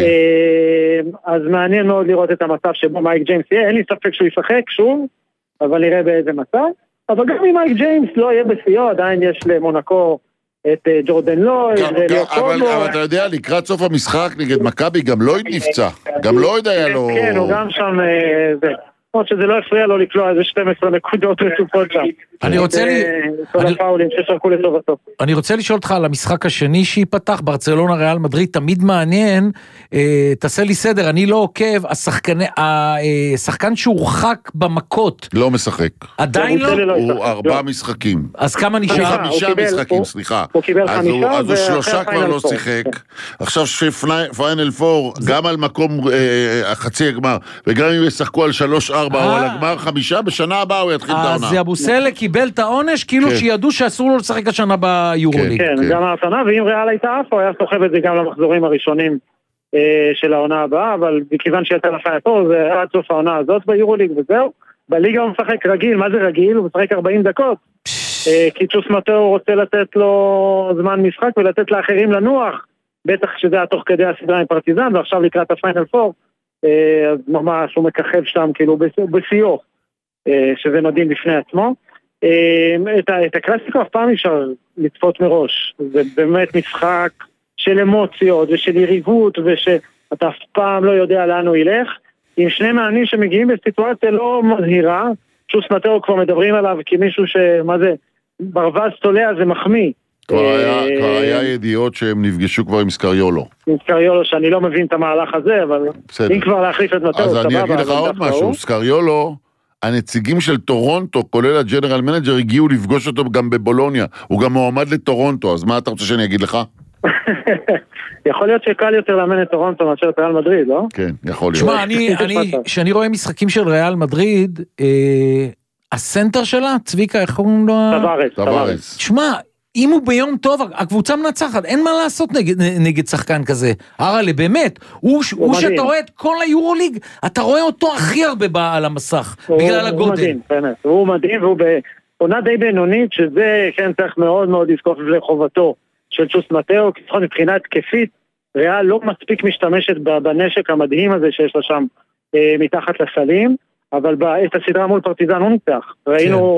אז מעניין מאוד לראות את המצב שבו מייק ג'יימס יהיה. אין לי ספק שהוא ישחק שוב. אבל נראה באיזה מצב, אבל גם אם מייק ג'יימס לא יהיה בסיוע, עדיין יש למונקו את ג'ורדן לויד, אבל אתה יודע, לקראת סוף המשחק נגד מכבי גם לויד נפצע, גם לויד היה לו... כן, הוא גם שם, עוד שזה לא הפריע לו לקלוע איזה שתים עשרה נקודות רצופות שם. אני רוצה לי... כל הפאולים ששרקו לטובתו. אני רוצה לשאול אותך על המשחק השני שיפתח, ברצלונה ריאל מדריד, תמיד מעניין, תעשה לי סדר, אני לא עוקב, השחקן שהורחק במכות. לא משחק. עדיין לא? הוא ארבע משחקים. אז כמה נשאר? חמישה משחקים, סליחה. הוא קיבל חמישה, אז הוא שלושה כבר לא שיחק. עכשיו שפיינל פור, גם על מקום החצי הגמר, וגם אם ישחקו על שלוש ארבע או על הגמר חמישה, בשנה הבאה הוא יתחיל את העונה. אז יבוסלה קיבל את העונש, כאילו שידעו שאסור לו לשחק השנה ביורוליג. כן, גם ההפנה, ואם ריאל הייתה אף, הוא היה סוחב את זה גם למחזורים הראשונים של העונה הבאה, אבל מכיוון שיצא לפיינל פור, זה עד סוף העונה הזאת ביורוליג וזהו. בליגה הוא משחק רגיל, מה זה רגיל? הוא משחק ארבעים דקות. כי צ'וס מטאו רוצה לתת לו זמן משחק ולתת לאחרים לנוח, בטח שזה היה תוך כדי הסדרה עם פרטיזן, ועכשיו לקראת הפיינל פור, אז ממש הוא מככב שם כאילו בסיור, שזה מדהים בפני עצמו. את, את הקלאסיקו אף פעם אפשר לצפות מראש, זה באמת משחק של אמוציות ושל יריבות, ושאתה אף פעם לא יודע לאן הוא ילך, עם שני מאמנים שמגיעים בסיטואציה לא מזהירה. צ'וס מטאו כבר מדברים עליו כמישהו שמה זה, ברווז תולע זה מחמיא. כבר היה, כבר היה ידיעות שהם נפגשו כבר עם סקריולו. עם סקריולו, שאני לא מבין את המהלך הזה, אבל בסדר. אם כבר להחליף את מטאו, אז אני אגיד לך עוד משהו, סקריולו, הנציגים של טורונטו, כולל הג'נרל מנג'ר, הגיעו לפגוש אותו גם בבולוניה, הוא גם מועמד לטורונטו, אז מה אתה רוצה שאני אגיד לך? יכול להיות שקל יותר לאמן את טורונטו מאשר את ריאל מדריד, לא? כן, יכול להיות. תשמע, אני, כשאני רואה משחקים של ריאל מדריד, הסנטר שלה, צביקה, איך קוראים לו? טווארס. טווארס. תשמע, אם הוא ביום טוב, הקבוצה מנצחת, אין מה לעשות נגד, נגד שחקן כזה. הרי באמת, הוא, הוא שאתה רואה את כל היורוליג, אתה רואה אותו הכי הרבה על המסך, הוא, בגלל הגודל. הוא מדהים, באמת. הוא מדהים, והוא בעונה די בינונית, שזה כן צריך מאוד מאוד לזכוף לחובתו של צ'וס מטאו, כי לפחות מבחינה התקפית, ריאל לא מספיק משתמשת בנשק המדהים הזה שיש לה שם אה, מתחת לסלים, אבל את הסדרה מול פרטיזן הוא ניצח. ראינו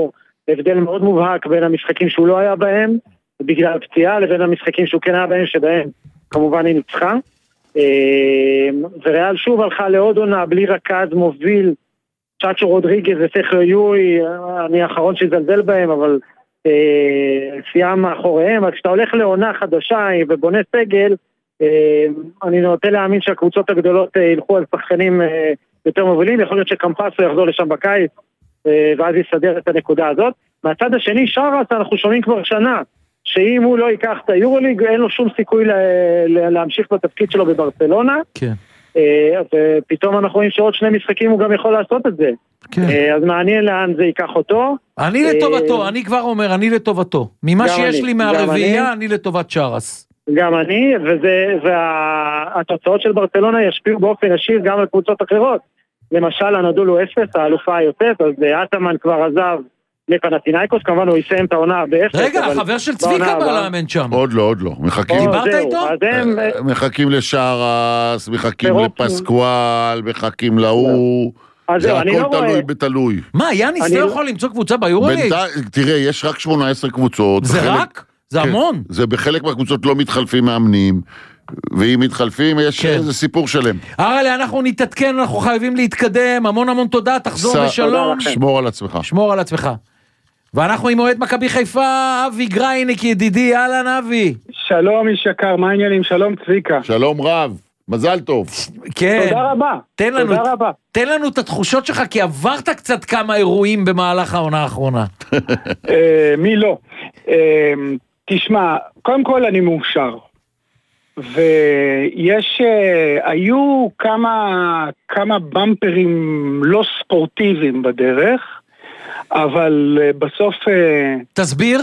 הבדל מאוד מובהק בין המשחקים שהוא לא היה בהם, בגלל פציעה, לבין המשחקים שהוא כן היה בהם, שבהם כמובן היא ניצחה. וריאל שוב הלכה לעוד עונה, בלי רכז מוביל, צ'אצ'ו רודריגז וסכו יוי, אני האחרון שיזלזל בהם, אבל סיים מאחוריהם. אז כשאתה הולך לעונה חדשה ובונה סגל, אני נוטה להאמין שהקבוצות הגדולות ילכו על שחקנים יותר מובילים, יכול להיות שקמפסו יחזור לשם בקיץ, ואז יסדר את הנקודה הזאת. מהצד השני, שרס, אנחנו שומעים כבר שנה, שאם הוא לא ייקח את היורוליג, אין לו שום סיכוי להמשיך בתפקיד שלו בברצלונה. כן. ופתאום אנחנו רואים שעוד שני משחקים הוא גם יכול לעשות את זה. כן. אז מעניין לאן זה ייקח אותו. אני לטובתו, אני כבר אומר, אני לטובתו. ממה שיש לי מהרביעייה, אני לטובת שרס. גם אני, והתוצאות של ברצלונה ישפיעו באופן ישיר גם על קבוצות אחרות. למשל, הנדולו אפס, האלופה היוצאת, אז אטמן כבר עזב לפנתינייקוס, כמובן הוא יסיים את העונה באפס. רגע, החבר של צביקה בא לאמן שם. עוד לא, עוד לא. דיברת איתו? מחכים לשרס, מחכים לפסקואל, מחכים להוא. זה הכל תלוי בתלוי. מה, יאניס לא יכול למצוא קבוצה ביורוליג? תראה, יש רק שמונה עשרה קבוצות. זה רק? זה המון. זה בחלק מהקבוצות לא מתחלפים מאמנים. ואם מתחלפים, יש איזה סיפור שלם. ארלה, אנחנו נתעדכן, אנחנו חייבים להתקדם, המון המון תודה, תחזור בשלום. שמור על עצמך. שמור על עצמך. ואנחנו עם אוהד מכבי חיפה, אבי גרייניק ידידי, אהלן אבי. שלום איש יקר, מה העניינים? שלום צביקה. שלום רב, מזל טוב. כן. תודה רבה. תן לנו, תודה רבה. תן לנו את התחושות שלך, כי עברת קצת כמה אירועים במהלך העונה האחרונה. מי לא? תשמע, קודם כל אני מאושר. ויש, היו כמה, כמה במפרים לא ספורטיביים בדרך, אבל בסוף... תסביר.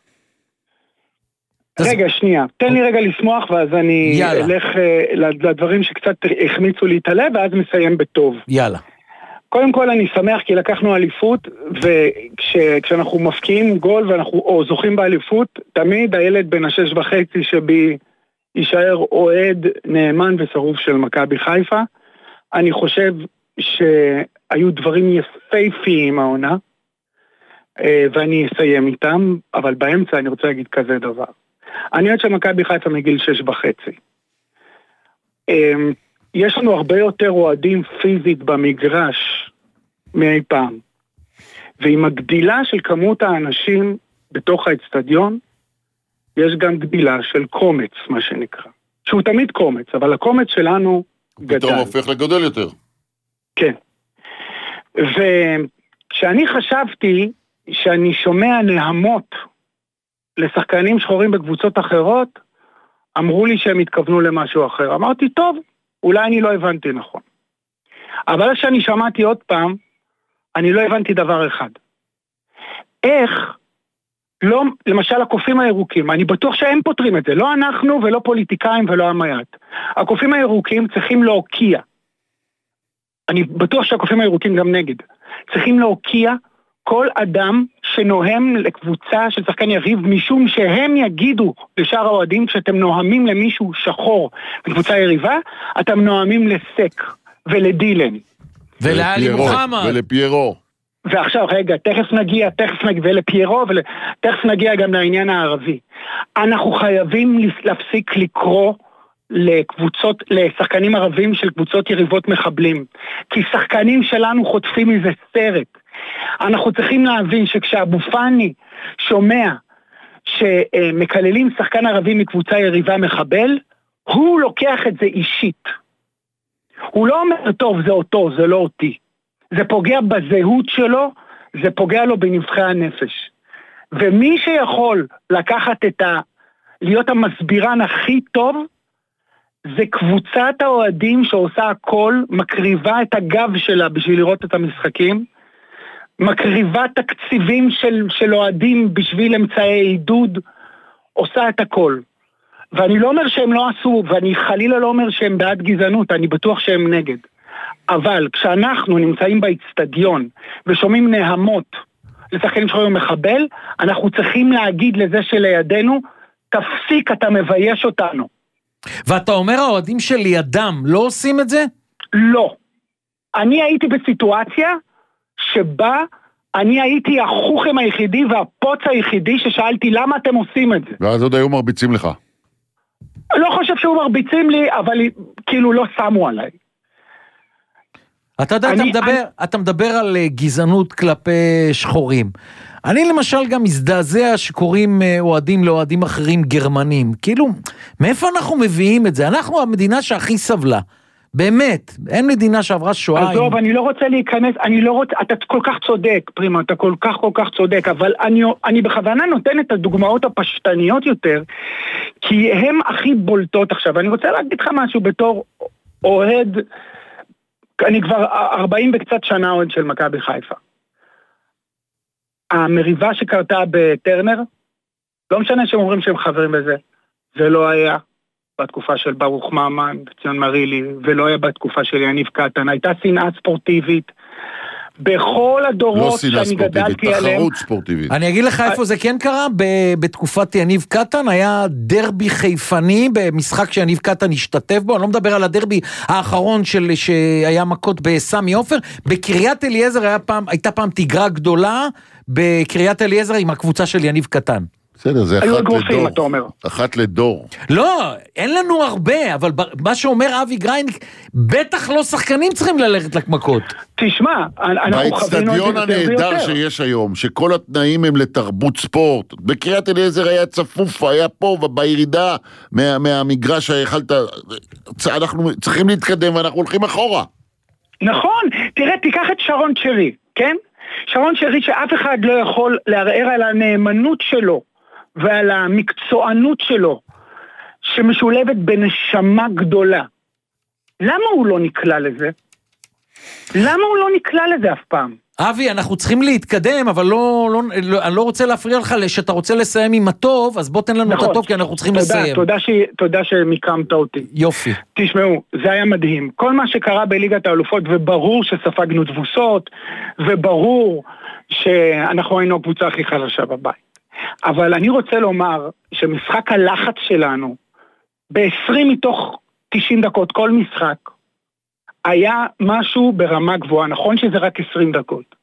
רגע, שנייה. תן לי רגע לשמוח, ואז אני אלך לדברים שקצת החמיצו לי את הלב, ואז מסיים בטוב. יאללה. קודם כל אני שמח כי לקחנו אליפות, וכשאנחנו מפקיעים גול ואנחנו או זוכים באליפות, תמיד הילד בן השש וחצי שבי יישאר אוהד נאמן ושרוף של מכבי חיפה. אני חושב שהיו דברים יפהפיים העונה, ואני אסיים איתם, אבל באמצע אני רוצה להגיד כזה דבר. אני יודעת שמכבי חיפה מגיל שש וחצי. יש לנו הרבה יותר אוהדים פיזית במגרש מאי פעם. ועם הגדילה של כמות האנשים בתוך האצטדיון, יש גם גדילה של קומץ, מה שנקרא. שהוא תמיד קומץ, אבל הקומץ שלנו גדל. פתאום הופך לגדול יותר. כן. וכשאני חשבתי שאני שומע נהמות לשחקנים שחורים בקבוצות אחרות, אמרו לי שהם התכוונו למשהו אחר. אמרתי, טוב, אולי אני לא הבנתי נכון. אבל כשאני שמעתי עוד פעם, אני לא הבנתי דבר אחד. איך, לא, למשל הקופים הירוקים, אני בטוח שהם פותרים את זה, לא אנחנו ולא פוליטיקאים ולא המייט. הקופים הירוקים צריכים להוקיע. אני בטוח שהקופים הירוקים גם נגד. צריכים להוקיע כל אדם שנוהם לקבוצה של שחקן יריב, משום שהם יגידו לשאר האוהדים שאתם נוהמים למישהו שחור בקבוצה יריבה, אתם נוהמים לסק ולדילן. ולאלי מוחמד. ולפיירו. ועכשיו, רגע, תכף נגיע, תכף נגיע, ולפיירו, ותכף נגיע גם לעניין הערבי. אנחנו חייבים להפסיק לקרוא לקבוצות, לשחקנים ערבים של קבוצות יריבות מחבלים. כי שחקנים שלנו חוטפים מזה סרט. אנחנו צריכים להבין שכשאבו פאני שומע שמקללים שחקן ערבי מקבוצה יריבה מחבל, הוא לוקח את זה אישית. הוא לא אומר, טוב, זה אותו, זה לא אותי. זה פוגע בזהות שלו, זה פוגע לו בנבחי הנפש. ומי שיכול לקחת את ה... להיות המסבירן הכי טוב, זה קבוצת האוהדים שעושה הכל, מקריבה את הגב שלה בשביל לראות את המשחקים, מקריבה תקציבים של, של אוהדים בשביל אמצעי עידוד, עושה את הכל. ואני לא אומר שהם לא עשו, ואני חלילה לא אומר שהם בעד גזענות, אני בטוח שהם נגד. אבל כשאנחנו נמצאים באצטדיון ושומעים נהמות לשחקנים שחורים מחבל, אנחנו צריכים להגיד לזה שלידינו, תפסיק, אתה מבייש אותנו. ואתה אומר האוהדים שלידם לא עושים את זה? לא. אני הייתי בסיטואציה שבה אני הייתי החוכם היחידי והפוץ היחידי ששאלתי למה אתם עושים את זה. ואז עוד היו מרביצים לך. לא חושב שהוא מרביצים לי, אבל כאילו לא שמו עליי. אתה יודע, אתה מדבר, אתה מדבר על גזענות כלפי שחורים. אני למשל גם מזדעזע שקוראים אוהדים לאוהדים אחרים גרמנים. כאילו, מאיפה אנחנו מביאים את זה? אנחנו המדינה שהכי סבלה. באמת, אין מדינה שעברה שואה. עזוב, עם... אני לא רוצה להיכנס, אני לא רוצה, אתה כל כך צודק, פרימה, אתה כל כך כל כך צודק, אבל אני, אני בכוונה נותן את הדוגמאות הפשטניות יותר, כי הם הכי בולטות עכשיו. אני רוצה להגיד לך משהו בתור אוהד, אני כבר ארבעים וקצת שנה אוהד של מכבי חיפה. המריבה שקרתה בטרנר, לא משנה שהם אומרים שהם חברים בזה, זה לא היה בתקופה של ברוך מאמן וציון מרילי, ולא היה בתקופה של יניב קטן, הייתה שנאה ספורטיבית, בכל הדורות לא שאני גדלתי עליהם. תחרות ספורטיבית. אני אגיד לך איפה זה כן קרה, בתקופת יניב קטן, היה דרבי חיפני, במשחק שיניב קטן השתתף בו, אני לא מדבר על הדרבי האחרון של, שהיה מכות בסמי עופר, בקריית אליעזר היה פעם, הייתה פעם תגרה גדולה, בקריית אליעזר עם הקבוצה של יניב קטן. בסדר, זה אחת גרופים, לדור. אתה אומר. אחת לדור. לא, אין לנו הרבה, אבל מה שאומר אבי גרייניק, בטח לא שחקנים צריכים ללכת למכות. תשמע, אנחנו חווינו את זה באצטדיון הנהדר שיש היום, שכל התנאים הם לתרבות ספורט, בקריית אליעזר היה צפוף, היה פה, ובירידה מה, מהמגרש היכלת, אנחנו צריכים להתקדם ואנחנו הולכים אחורה. נכון, תראה, תיקח את שרון צ'רי, כן? שרון צ'רי שאף אחד לא יכול לערער על הנאמנות שלו, ועל המקצוענות שלו, שמשולבת בנשמה גדולה. למה הוא לא נקלע לזה? למה הוא לא נקלע לזה אף פעם? אבי, אנחנו צריכים להתקדם, אבל לא, לא, לא, אני לא רוצה להפריע לך שאתה רוצה לסיים עם הטוב, אז בוא תן לנו נכון. את הטוב, כי אנחנו צריכים תודה, לסיים. תודה, ש, תודה שמיקמת אותי. יופי. תשמעו, זה היה מדהים. כל מה שקרה בליגת האלופות, וברור שספגנו תבוסות, וברור שאנחנו היינו הקבוצה הכי חלשה בבית. אבל אני רוצה לומר שמשחק הלחץ שלנו, ב-עשרים מתוך תשעים דקות, כל משחק, היה משהו ברמה גבוהה, נכון שזה רק עשרים דקות.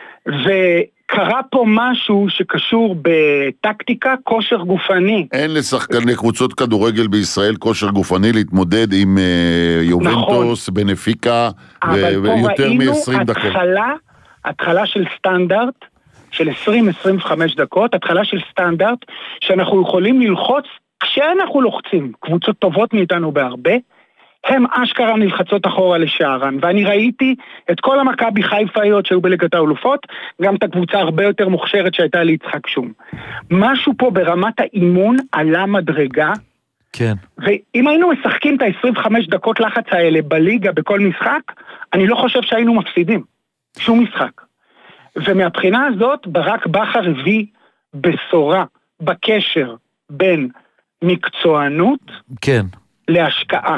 וקרה פה משהו שקשור בטקטיקה, כושר גופני. אין לשחקני קבוצות כדורגל בישראל כושר גופני להתמודד עם יובנטוס, נכון. בנפיקה, ויותר מ-עשרים דקות. אבל פה ראינו התחלה, התחלה של סטנדרט, של עשרים עד עשרים וחמש דקות, התחלה של סטנדרט, שאנחנו יכולים ללחוץ, כשאנחנו לוחצים, קבוצות טובות מאיתנו בהרבה, הם אשכרה נלחצות אחורה לשערן, ואני ראיתי את כל המכבי חיפאיות שהיו בליגת האלופות, גם את הקבוצה הרבה יותר מוכשרת שהייתה ליצחק שום. משהו פה ברמת האימון עלה מדרגה, כן. ואם היינו משחקים את ה-עשרים וחמש דקות לחץ האלה בליגה בכל משחק, אני לא חושב שהיינו מפסידים, שום משחק. ומהבחינה הזאת ברק בכר הביא בשורה בקשר בין מקצוענות כן. להשקעה.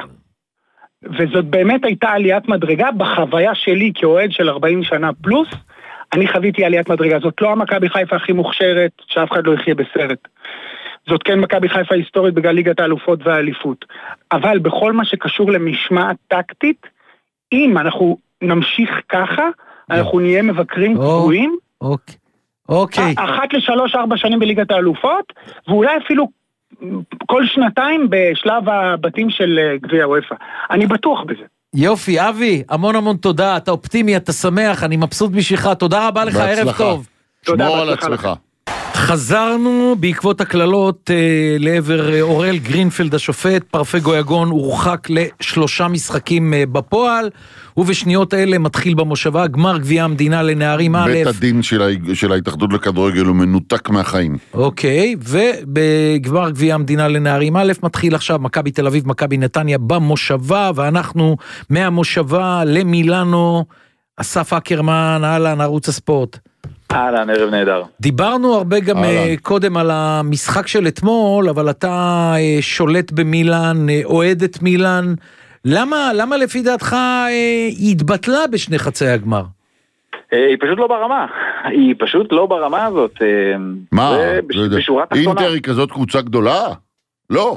וזאת באמת הייתה עליית מדרגה בחוויה שלי כאוהד של ארבעים שנה פלוס, אני חוויתי עליית מדרגה. זאת לא המכבי חיפה הכי מוכשרת, שאף אחד לא יחיה בסרט. זאת כן מכבי חיפה היסטורית בגלל ליגת האלופות והאליפות. אבל בכל מה שקשור למשמעת טקטית, אם אנחנו נמשיך ככה, אנחנו נהיה מבקרים קבועים. אוקיי. אוקיי. אחת לשלוש, ארבע שנים בליגת האלופות, ואולי אפילו כל שנתיים בשלב הבתים של גביע וופא. אני בטוח בזה. יופי, אבי, המון המון תודה. אתה אופטימי, אתה שמח, אני מבסוט בשבילך. תודה רבה לך, ערב טוב. שמור על עצמך. חזרנו בעקבות הכללות אה, לעבר אה, אורל גרינפלד השופט, פרפה גויגון הורחק לשלושה משחקים אה, בפועל, ובשניות האלה מתחיל במושבה גמר גביע המדינה לנערים א'. בית הדין של, ה... של ההתאחדות לכדורגל הוא מנותק מהחיים. אוקיי, ובגמר גביע המדינה לנערים א' מתחיל עכשיו מכבי תל אביב, מכבי נתניה במושבה, ואנחנו מהמושבה למילאנו, אסף אקרמן, אהלן, ערוץ הספורט. אהלן, ערב נהדר. דיברנו הרבה גם אהלן. קודם על המשחק של אתמול, אבל אתה שולט במילאן, אוהד את מילאן, למה, למה לפי דעתך היא התבטלה בשני חצי הגמר? היא פשוט לא ברמה, היא פשוט לא ברמה הזאת. מה? אינטר היא כזאת קבוצה גדולה? לא.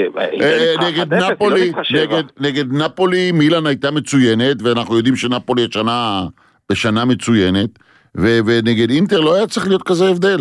נגד נפולי, נגד נפולי מילאן הייתה מצוינת, ואנחנו יודעים שנפולי בשנה מצוינת, ונגד אינטר לא היה צריך להיות כזה הבדל.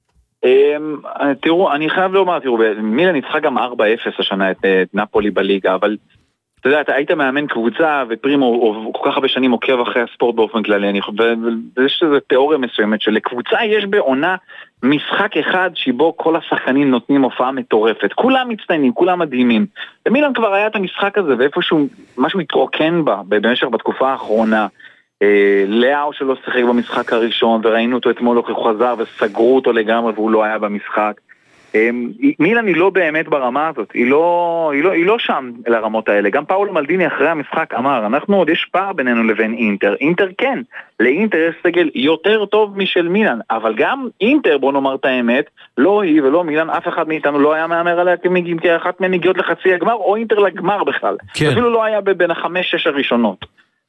תראו, אני חייב לומר, תראו, מילאן ניצחה גם ארבע אפס השנה את נפולי בליגה, אבל אתה יודע, אתה היית מאמן קבוצה, ופרימו כל כך הרבה שנים עוקב אחרי הספורט באופן כללי, ויש איזו תיאוריה מסוימת שלקבוצה יש בעונה משחק אחד שבו כל השחקנים נותנים הופעה מטורפת, כולם מצטיינים, כולם מדהימים, ומילאן כבר היה את המשחק הזה, ואיפשהו משהו התרוקן בה, במשך בתקופה האחרונה, לאו שלא שיחק במשחק הראשון, וראינו אותו אתמול הוא חזר וסגרו אותו לגמרי והוא לא היה במשחק. מילאן היא לא באמת ברמה הזאת, היא לא, היא לא, היא לא שם לרמות האלה. גם פאולו מלדיני אחרי המשחק אמר, אנחנו עוד יש פער בינינו לבין אינטר. אינטר כן, לאינטר יש סגל יותר טוב משל מילאן, אבל גם אינטר, בוא נאמר את האמת, לא היא ולא מילאן, אף אחד מאיתנו לא היה מאמר עליה כאחת מהן הגיעות לחצי הגמר, או אינטר לגמר בכלל. כן. אפילו לא היה בין החמש-שש הראשונות.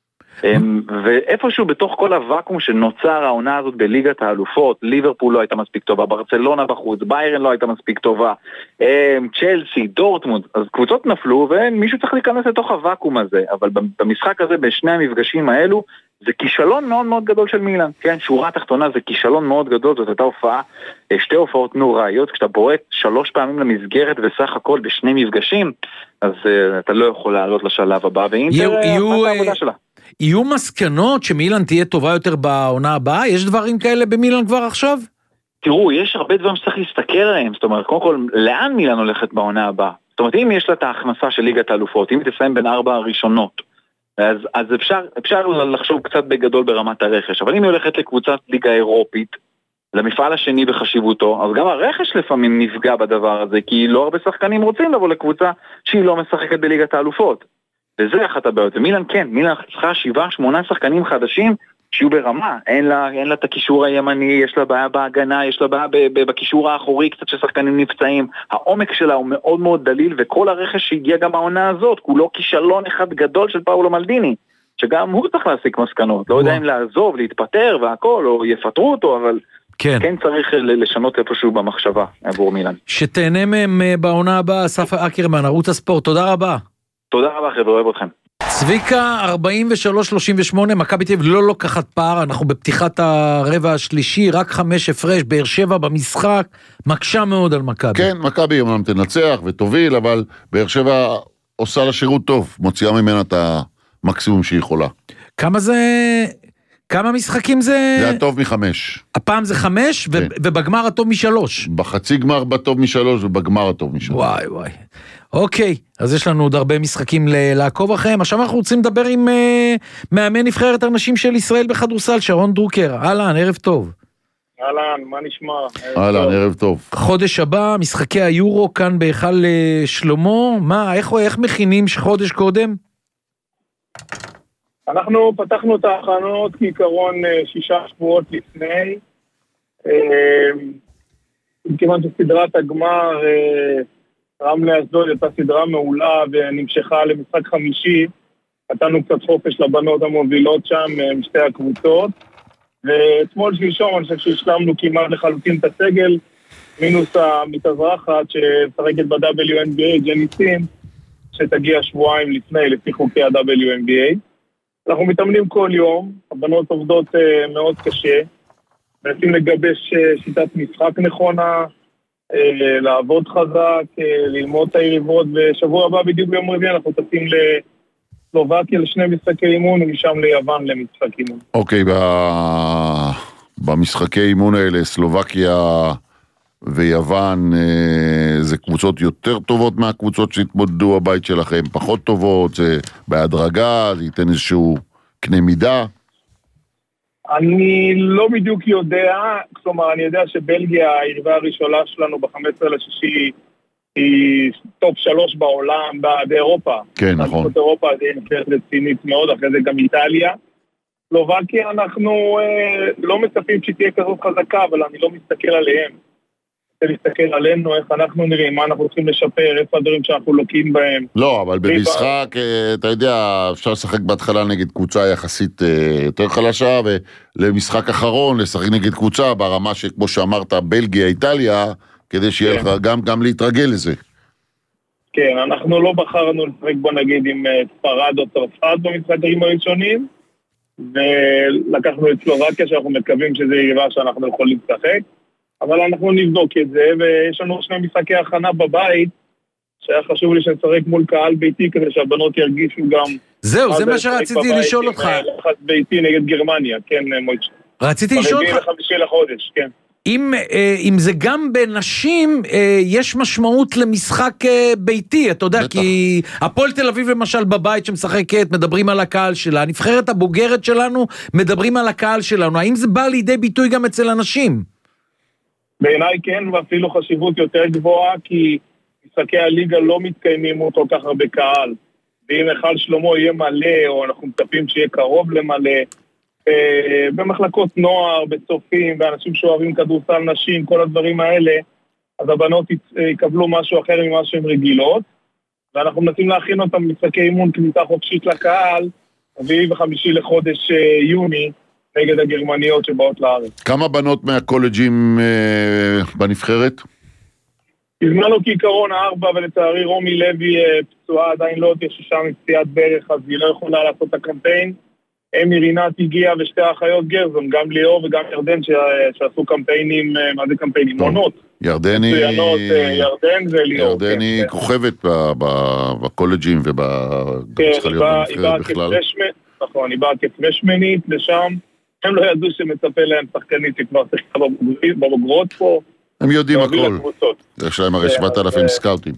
ואיפשהו בתוך כל הוואקום שנוצר העונה הזאת בליגת האלופות, ליברפול לא הייתה מספיק טובה, ברצלונה בחוץ, ביירן לא הייתה מספיק טובה, צ'לסי, דורטמונד, אז קבוצות נפלו ומישהו צריך להיכנס לתוך הוואקום הזה, אבל במשחק הזה, בשני המפגשים האלו, זה כישלון מאוד מאוד גדול של מילאן, כן, שורה תחתונה זה כישלון מאוד גדול, זאת הייתה הופעה, שתי הופעות נוראיות, כשאתה בועט שלוש פעמים למסגרת וסך הכל בשני מפגשים, אז אתה לא יכול לעלות לשלב הבא, ואינטר עשתה את העבודה שלה. יהיו מסקנות שמילאן תהיה טובה יותר בעונה הבאה? יש דברים כאלה במילאן כבר עכשיו? תראו, יש הרבה דברים שצריך להסתכל עליהם, זאת אומרת, קודם כל, לאן מילאן הולכת בעונה הבאה? זאת אומרת, אם יש לה את ההכנסה של ליגת האלופות, אם היא תסיים בין ארבע הראשונות, אז, אז אפשר, אפשר לחשוב קצת בגדול ברמת הרכש, אבל אם היא הולכת לקבוצת ליגה אירופית, למפעל השני בחשיבותו, אז גם הרכש לפעמים נפגע בדבר הזה, כי לא הרבה שחקנים רוצים לבוא לקבוצה שהיא לא משחקת בליגת האלופות. וזה אחת הבעיות, ומילאן כן, מילאן צריכה שבעה, שמונה שחקנים חדשים שיהיו ברמה, אין לה, אין לה את הקישור הימני, יש לה בעיה בהגנה, יש לה בעיה בקישור האחורי, קצת ששחקנים נפצעים, העומק שלה הוא מאוד מאוד דליל, וכל הרכש שהגיע גם העונה הזאת, כולו כישלון אחד גדול של פאולו מלדיני, שגם הוא צריך להסיק מסקנות, לא יודע אם לעזוב, להתפטר והכל, או יפטרו אותו, אבל כן, כן צריך לשנות איפשהו במחשבה עבור מילאן. שתהנה מהם בעונה הבאה, אסף אקרמן, ערוץ הספורט, תודה רבה. תודה רבה חבר'ה, אוהב אתכם. צביקה, ארבעים ושלוש שלושים ושמונה, מכבי תל אביב לא לוקחת פער, אנחנו בפתיחת הרבע השלישי, רק חמש הפרש, באר שבע במשחק, מקשה מאוד על מכבי. כן, מכבי אומנם תנצח ותוביל, אבל באר שבע עושה לה שירות טוב, מוציאה ממנה את המקסימום שהיא יכולה. כמה זה... כמה משחקים זה... זה הטוב מחמש. הפעם זה חמש, כן. ו... ובגמר הטוב משלוש. בחצי גמר בטוב משלוש, ובגמר הטוב משלוש. וואי וואי. אוקיי, אז יש לנו עוד הרבה משחקים לעקוב אחריהם. עכשיו אנחנו רוצים לדבר עם uh, מאמן נבחרת הנשים של ישראל בכדורסל, שרון דרוקר. אהלן, ערב טוב. אהלן, מה נשמע? אהלן, ערב טוב. חודש הבא, משחקי היורו כאן בהיכל שלמה. מה, איך, איך מכינים חודש קודם? אנחנו פתחנו את ההכנות כעיקרון שישה שבועות לפני. כיוון שסדרת הגמר רמלה אשדוד הייתה סדרה מעולה ונמשכה למשחק חמישי, נתנו קצת חופש לבנות המובילות שם משתי הקבוצות, ואתמול שלשום אני חושב שהשלמנו כמעט לחלוטין את הסגל, מינוס המתאזרחת ששחקת ב-דאבליו אן בי איי, ג'ני סין, שתגיע שבועיים לפני לפי חוקי ה-דאבליו אן בי איי. אנחנו מתאמנים כל יום, הבנות עובדות uh, מאוד קשה, מנסים לגבש uh, שיטת משחק נכונה, uh, לעבוד חזק, uh, ללמוד את היריבות, ושבוע הבא בדיוק ביום רביעי אנחנו טסים לסלובקיה לשני משחקי אימון, ומשם ליוון למשחק אימון. אוקיי, okay, ב... במשחקי אימון האלה, סלובקיה ויוון, uh, זה קבוצות יותר טובות מהקבוצות שהתמודדו הבית שלכם, פחות טובות, זה בהדרגה, זה ייתן איזשהו קנה מידה? אני לא בדיוק יודע, כלומר אני יודע שבלגיה, היריבה הראשונה שלנו ב-חמישה עשר לשישי, היא טופ שלוש בעולם, באירופה. כן, נכון. באירופה זה נבחרת רצינית מאוד, אחרי זה גם איטליה. סלובקיה אנחנו אה, לא מצפים שתהיה כזאת חזקה, אבל אני לא מסתכל עליהם. להסתכל עלינו, איך אנחנו נראים, מה אנחנו צריכים לשפר, איפה הדברים שאנחנו לוקים בהם. לא, אבל במשחק, אתה יודע, אפשר לשחק בהתחלה נגד קבוצה יחסית יותר חלשה, ולמשחק אחרון, לשחק נגד קבוצה ברמה שכמו שאמרת, בלגיה, איטליה, כדי שיהיה לך גם, גם להתרגל לזה. כן, אנחנו לא בחרנו לשחק בוא נגיד עם ספרד או צרפת במשחקים הראשונים, ולקחנו את סלובקיה שאנחנו מקווים שזה יראה שאנחנו יכולים לשחק, אבל אנחנו נבדוק את זה, ויש לנו שני משחקי הכנה בבית, שהיה חשוב לי שנשחק מול קהל ביתי, כדי שהבנות ירגישו גם... זהו, זה מה שרציתי לשאול אותך. לחץ ביתי נגד גרמניה, כן, מוישה. רציתי לשאול אותך... ברביעי לחמישי לחודש, כן. אם, אם זה גם בנשים, יש משמעות למשחק ביתי, אתה יודע, כי הפועל תל אביב למשל בבית שמשחקת, מדברים על הקהל שלה, הנבחרת הבוגרת שלנו, מדברים על הקהל שלנו, האם זה בא לידי ביטוי גם אצל אנשים? בעיניי כן, ואפילו חשיבות יותר גבוהה, כי משחקי הליגה לא מתקיימים אותו כך הרבה קהל, ואם אחד שלמה יהיה מלא, או אנחנו מצפים שיהיה קרוב למלא, במחלקות נוער, בצופים, באנשים שאוהבים כדורסל נשים, כל הדברים האלה, אז הבנות יקבלו משהו אחר ממה שהן רגילות, ואנחנו מנסים להכין אותם במשחקי אימון כניסה חופשית לקהל, רביעי וחמישי לחודש יוני, נגד הגרמניות שבאות לארץ. כמה בנות מהקולג'ים אה, בנבחרת? הזמנו כעיקרון ארבע, ולצערי רומי לוי פצועה עדיין לא תהיה שישה מפציעת ברך, אז היא לא יכולה לעשות את הקמפיין. אמי רינת הגיעה ושתי האחיות גרזון, גם ליאור וגם ירדן שעשו קמפיינים, מה זה קמפיינים? עונות. ירדני... ירדן וליאור. ירדני כוכבת בקולג'ים ובצריכה להיות בנבחרת בכלל. נכון, היא באה כפרשמנית לשם, הם לא ידעו שמצפה להם שחקנית שכבר שיחקה בבוגרות פה. הם יודעים הכל. יש להם הרי שבעת אלפים סקאוטים.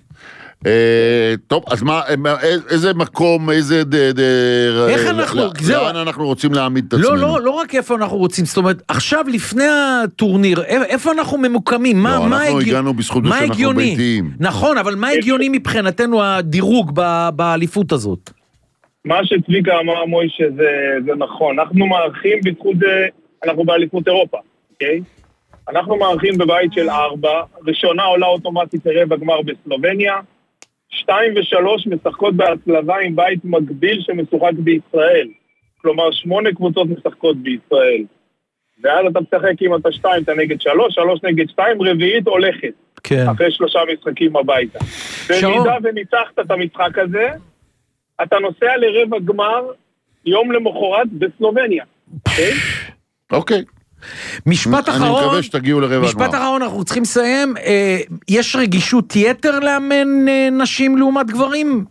טוב, אז מה, איזה מקום, איזה... איך אנחנו... לאן אנחנו רוצים להעמיד את עצמנו? לא, לא, לא רק איפה אנחנו רוצים, זאת אומרת, עכשיו לפני הטורניר, איפה אנחנו ממוקמים? לא, אנחנו הגענו בזכות זה שאנחנו ביתיים. נכון, אבל מה הגיוני מבחינתנו הדירוג באליפות הזאת? מה שצביקה אמר מוישה זה נכון, אנחנו מערכים בזכות זה, אנחנו באליפות אירופה, אוקיי? אנחנו מערכים בבית של ארבע, ראשונה עולה אוטומטית לרבע גמר בסלובניה, שתיים ושלוש משחקות בהצלבה עם בית מקביל שמשוחק בישראל, כלומר שמונה קבוצות משחקות בישראל, ואז אתה משחק אם אתה שתיים, אתה נגד שלוש, שלוש נגד שתיים, רביעית הולכת, כן. אחרי שלושה משחקים הביתה. במידה וניצחת את המשחק הזה, אתה נוסע לרבע גמר יום למחרת בסלובניה, אוקיי? אוקיי. משפט אחרון, אני מקווה שתגיעו לרבע משפט הגמר. אחרון, אנחנו צריכים לסיים, אה, יש רגישות יתר לאמן אה, נשים לעומת גברים?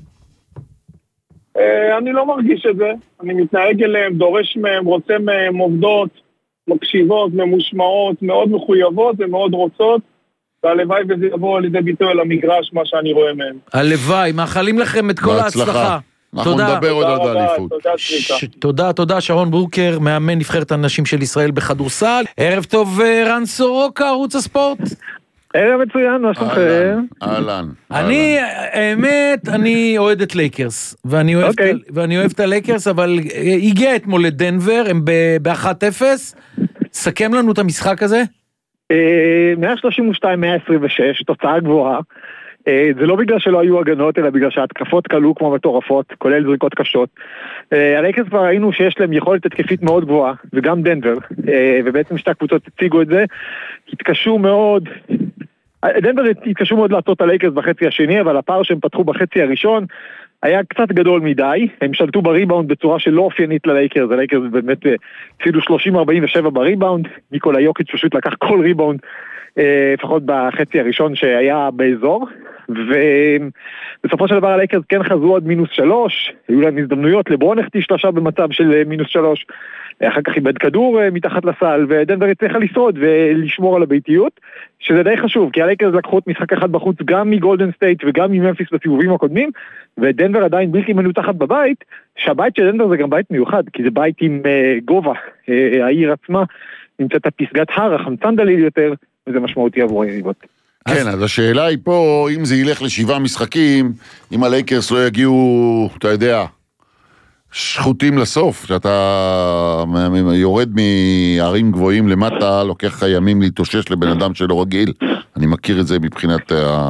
אה, אני לא מרגיש את זה, אני מתנהג אליהם, דורש מהם, רוצה מהם עובדות, מקשיבות, ממושמעות, מאוד מחויבות ומאוד רוצות, והלוואי וזה יבוא על ידי ביטוי על המגרש, מה שאני רואה מהם. הלוואי, מאחלים לכם את כל ההצלחה. אנחנו נדבר עוד על האליפות. תודה, תודה, שרון ברוקר, מאמן נבחרת הנשים של ישראל בכדורסל. ערב טוב, רן סורוקה, ערוץ הספורט. ערב מצוין, מה שלומכם? אהלן. אני, האמת, אני אוהד את לייקרס, ואני אוהב את הלייקרס, אבל הגיע אתמול לדנבר, הם ב-אחת אפס, סכם לנו את המשחק הזה? מאה שלושים ושתיים מאה עשרים ושש, תוצאה גבוהה. זה לא בגלל שלא היו הגנות, אלא בגלל שההתקפות קלו כמו מטורפות, כולל זריקות קשות. הלייקרס כבר ראינו שיש להם יכולת התקפית מאוד גבוהה, וגם דנבר, ובעצם שתי הקבוצות הציגו את זה, התקשו מאוד, דנבר התקשו מאוד לעשות את הלייקרס בחצי השני, אבל הפער שהם פתחו בחצי הראשון, היה קצת גדול מדי, הם שלטו בריבאונד בצורה שלא אופיינית ללייקרס, הלייקרס באמת הפסידו שלושים ארבעים ושבע בריבאונד, ניקולה יוקיץ' פשוט לקח כל ריבאונד, לפחות בחצי הראשון שהיה באזור, ובסופו של דבר הלייקרס כן חזרו עד מינוס שלוש, היו להם הזדמנויות, לברון החטיא שלושה במצב של מינוס שלוש, אחר כך איבד כדור מתחת לסל, ודנבר הצליחה לשרוד ולשמור על הביתיות, שזה די חשוב, כי הלייקרס לקחו את משחק אחד בחוץ גם מגולדן סטייט וגם ממפיס בסיבובים הקודמים, ודנבר עדיין בלתי מנותחת בבית, שהבית של דנבר זה גם בית מיוחד, כי זה בית עם uh, גובה, uh, העיר עצמה נמצאת הפסגת הר, החמצן דליל יותר, וזה משמעותי עבור היריבות. כן, אז השאלה היא פה, אם זה ילך לשבעה משחקים, אם הלייקרס לא יגיעו, אתה יודע, שחוטים לסוף, שאתה יורד מערים גבוהים למטה, לוקח ימים להתאושש לבן אדם שלא רגיל. אני מכיר את זה מבחינת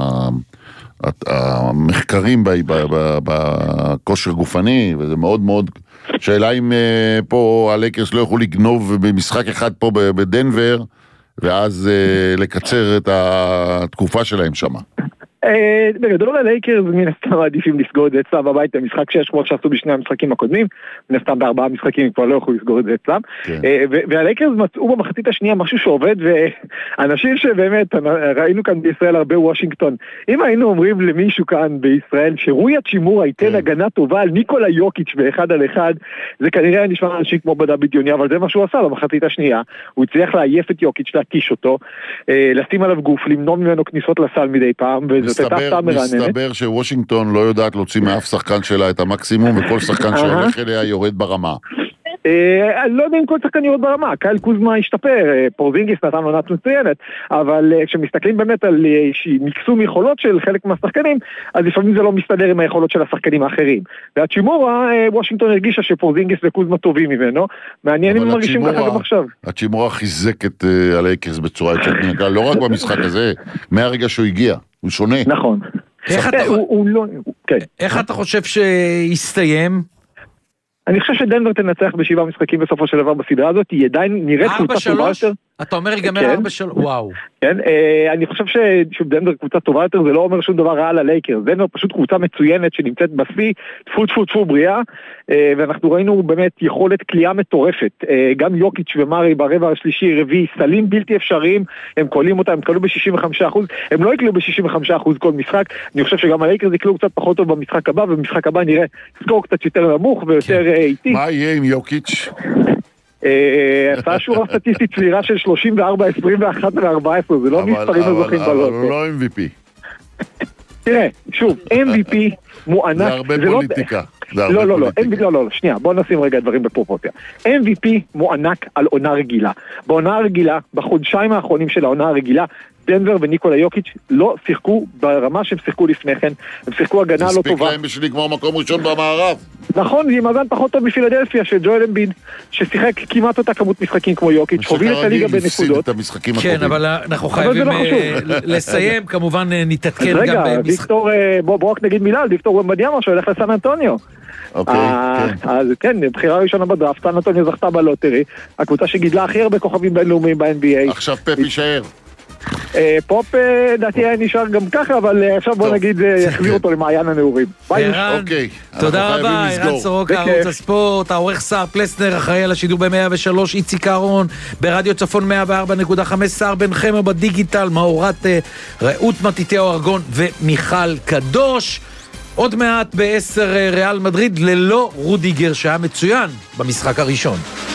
המחקרים בכושר גופני, וזה מאוד מאוד... שאלה אם פה הלייקרס לא יוכלו לגנוב במשחק אחד פה בדנבר, ואז לקצר את התקופה שלהם שם. בגדול הלייקרס מן הסתם עדיפים לסגור את זה אצלם בבית במשחק שש כמו שעשו בשני המשחקים הקודמים, מן הסתם בארבעה משחקים כבר לא יכולו לסגור את זה אצלם, והלייקרס מצאו במחצית השנייה משהו שעובד, ואנשים שבאמת ראינו כאן בישראל הרבה וושינגטון, אם היינו אומרים למישהו כאן בישראל שרוי הצ'ימורה ייתן הגנה טובה על ניקולה יוקיץ' באחד על אחד, זה כנראה נשמע אנשים כמו בדה בדיוני, אבל זה מה שהוא עשה במחצית השנייה, הוא הצליח לעייף את יוקיץ', להתיש אותו, לשים עליו גוף, למנוע ממנו כניסות לסל מדי פעם, וזאת הייתה הפתעה מרעננת. מסתבר שוושינגטון לא יודעת להוציא מאף שחקן שלה את המקסימום, וכל שחקן שהולך אליה יורד ברמה. אני לא יודע אם כל שחקן יורד ברמה, קייל קוזמה השתפר, פורזינגיס נתן עונת מצוינת, אבל כשמסתכלים באמת על מקסום יכולות של חלק מהשחקנים, אז לפעמים זה לא מסתדר עם היכולות של השחקנים האחרים. והצ'ימורה, וושינגטון הרגישה שפורזינגיס וקוזמה טובים ממנו, מעניין אם הם מרגישים ככה גם עכשיו. הצ'ימורה חיזק את הלייקרס בצורה יוצאת מן הכלל, לא רק במשחק הזה, מהרגע שהוא הגיע, הוא שונה. נכון. איך אתה חושב שיסתיים? אני חושב שדנבר תנצח בשבעה משחקים בסופו של דבר בסדרה הזאת, היא עדיין נראית קבוצה טובה יותר. אתה אומר ייגמר ארבע שלוש, וואו. כן, אני חושב שדנבר קבוצה טובה יותר, זה לא אומר שום דבר רע על הלייקרס, דנבר פשוט קבוצה מצוינת שנמצאת בסי, תפו תפו תפו בריאה, ואנחנו ראינו באמת יכולת קליעה מטורפת, גם יוקיץ' ומרי ברבע השלישי, רביעי, סלים בלתי אפשריים, הם קולים אותם, הם קלו ב-שישים וחמישה אחוז, הם לא יקלו ב-שישים וחמישה אחוז כל משחק, אני חושב שגם הלייקרס יקלו קצת פחות טוב במשחק הבא, ובמשחק הבא נראה סקור קצת יותר נמוך ויותר איטי. מה יהיה עם יוקיץ'? עשה שורה סטטיסטית צלירה של שלושים וארבע, עשרים ואחת ו-ארבע עשרה, זה לא מספרים הזוכים בלוטו. אבל הוא לא אם וי פי. תראה, שוב, אם וי פי מוענק... זה הרבה פוליטיקה. לא, לא, לא, לא, לא, שנייה, בוא נשים רגע דברים בפרופורציה. אם וי פי מוענק על עונה רגילה. בעונה הרגילה, בחודשיים האחרונים של העונה הרגילה, דנבר וניקולה יוקיץ' לא שיחקו ברמה שהם שיחקו לפני כן, הם שיחקו הגנה לא טובה. הספיק להם בשביל לגמור מקום ראשון במערב. נכון, זה מאזן פחות טוב בפילדלפיה של ג'ואל אמביד, ששיחק כמעט אותה כמות משחקים כמו יוקיץ', הוביל את הליגה בנקודות. כן, אבל אנחנו חייבים לסיים, כמובן נתעדכן גם רגע, ויקטור, בוא רק נגיד מילה על ויקטור ומבדיאמה שהולך לסן אנטוניו. אז כן, בחירה ראשונה בדראפט, סן אנטוניו זכתה בלוטרי, הקבוצה שגידלה הכי הרבה כוכבים בינלאומיים ב-אן בי איי. עכשיו פפ יישאר. פופ דעתי היה נשאר גם ככה, אבל עכשיו בוא נגיד יחזיר אותו למעיין הנעורים. תודה רבה, ערן סורוקה, ערוץ הספורט, העורך שר פלסנר, אחראי על השידור ב-מאה ושלוש, איציק אהרון, ברדיו צפון מאה וארבע נקודה חמש, שר בן חמו בדיגיטל, מאורת רעות מתיתיהו ארגון ומיכל קדוש. עוד מעט בעשר ריאל מדריד ללא רודיגר שהיה מצוין במשחק הראשון.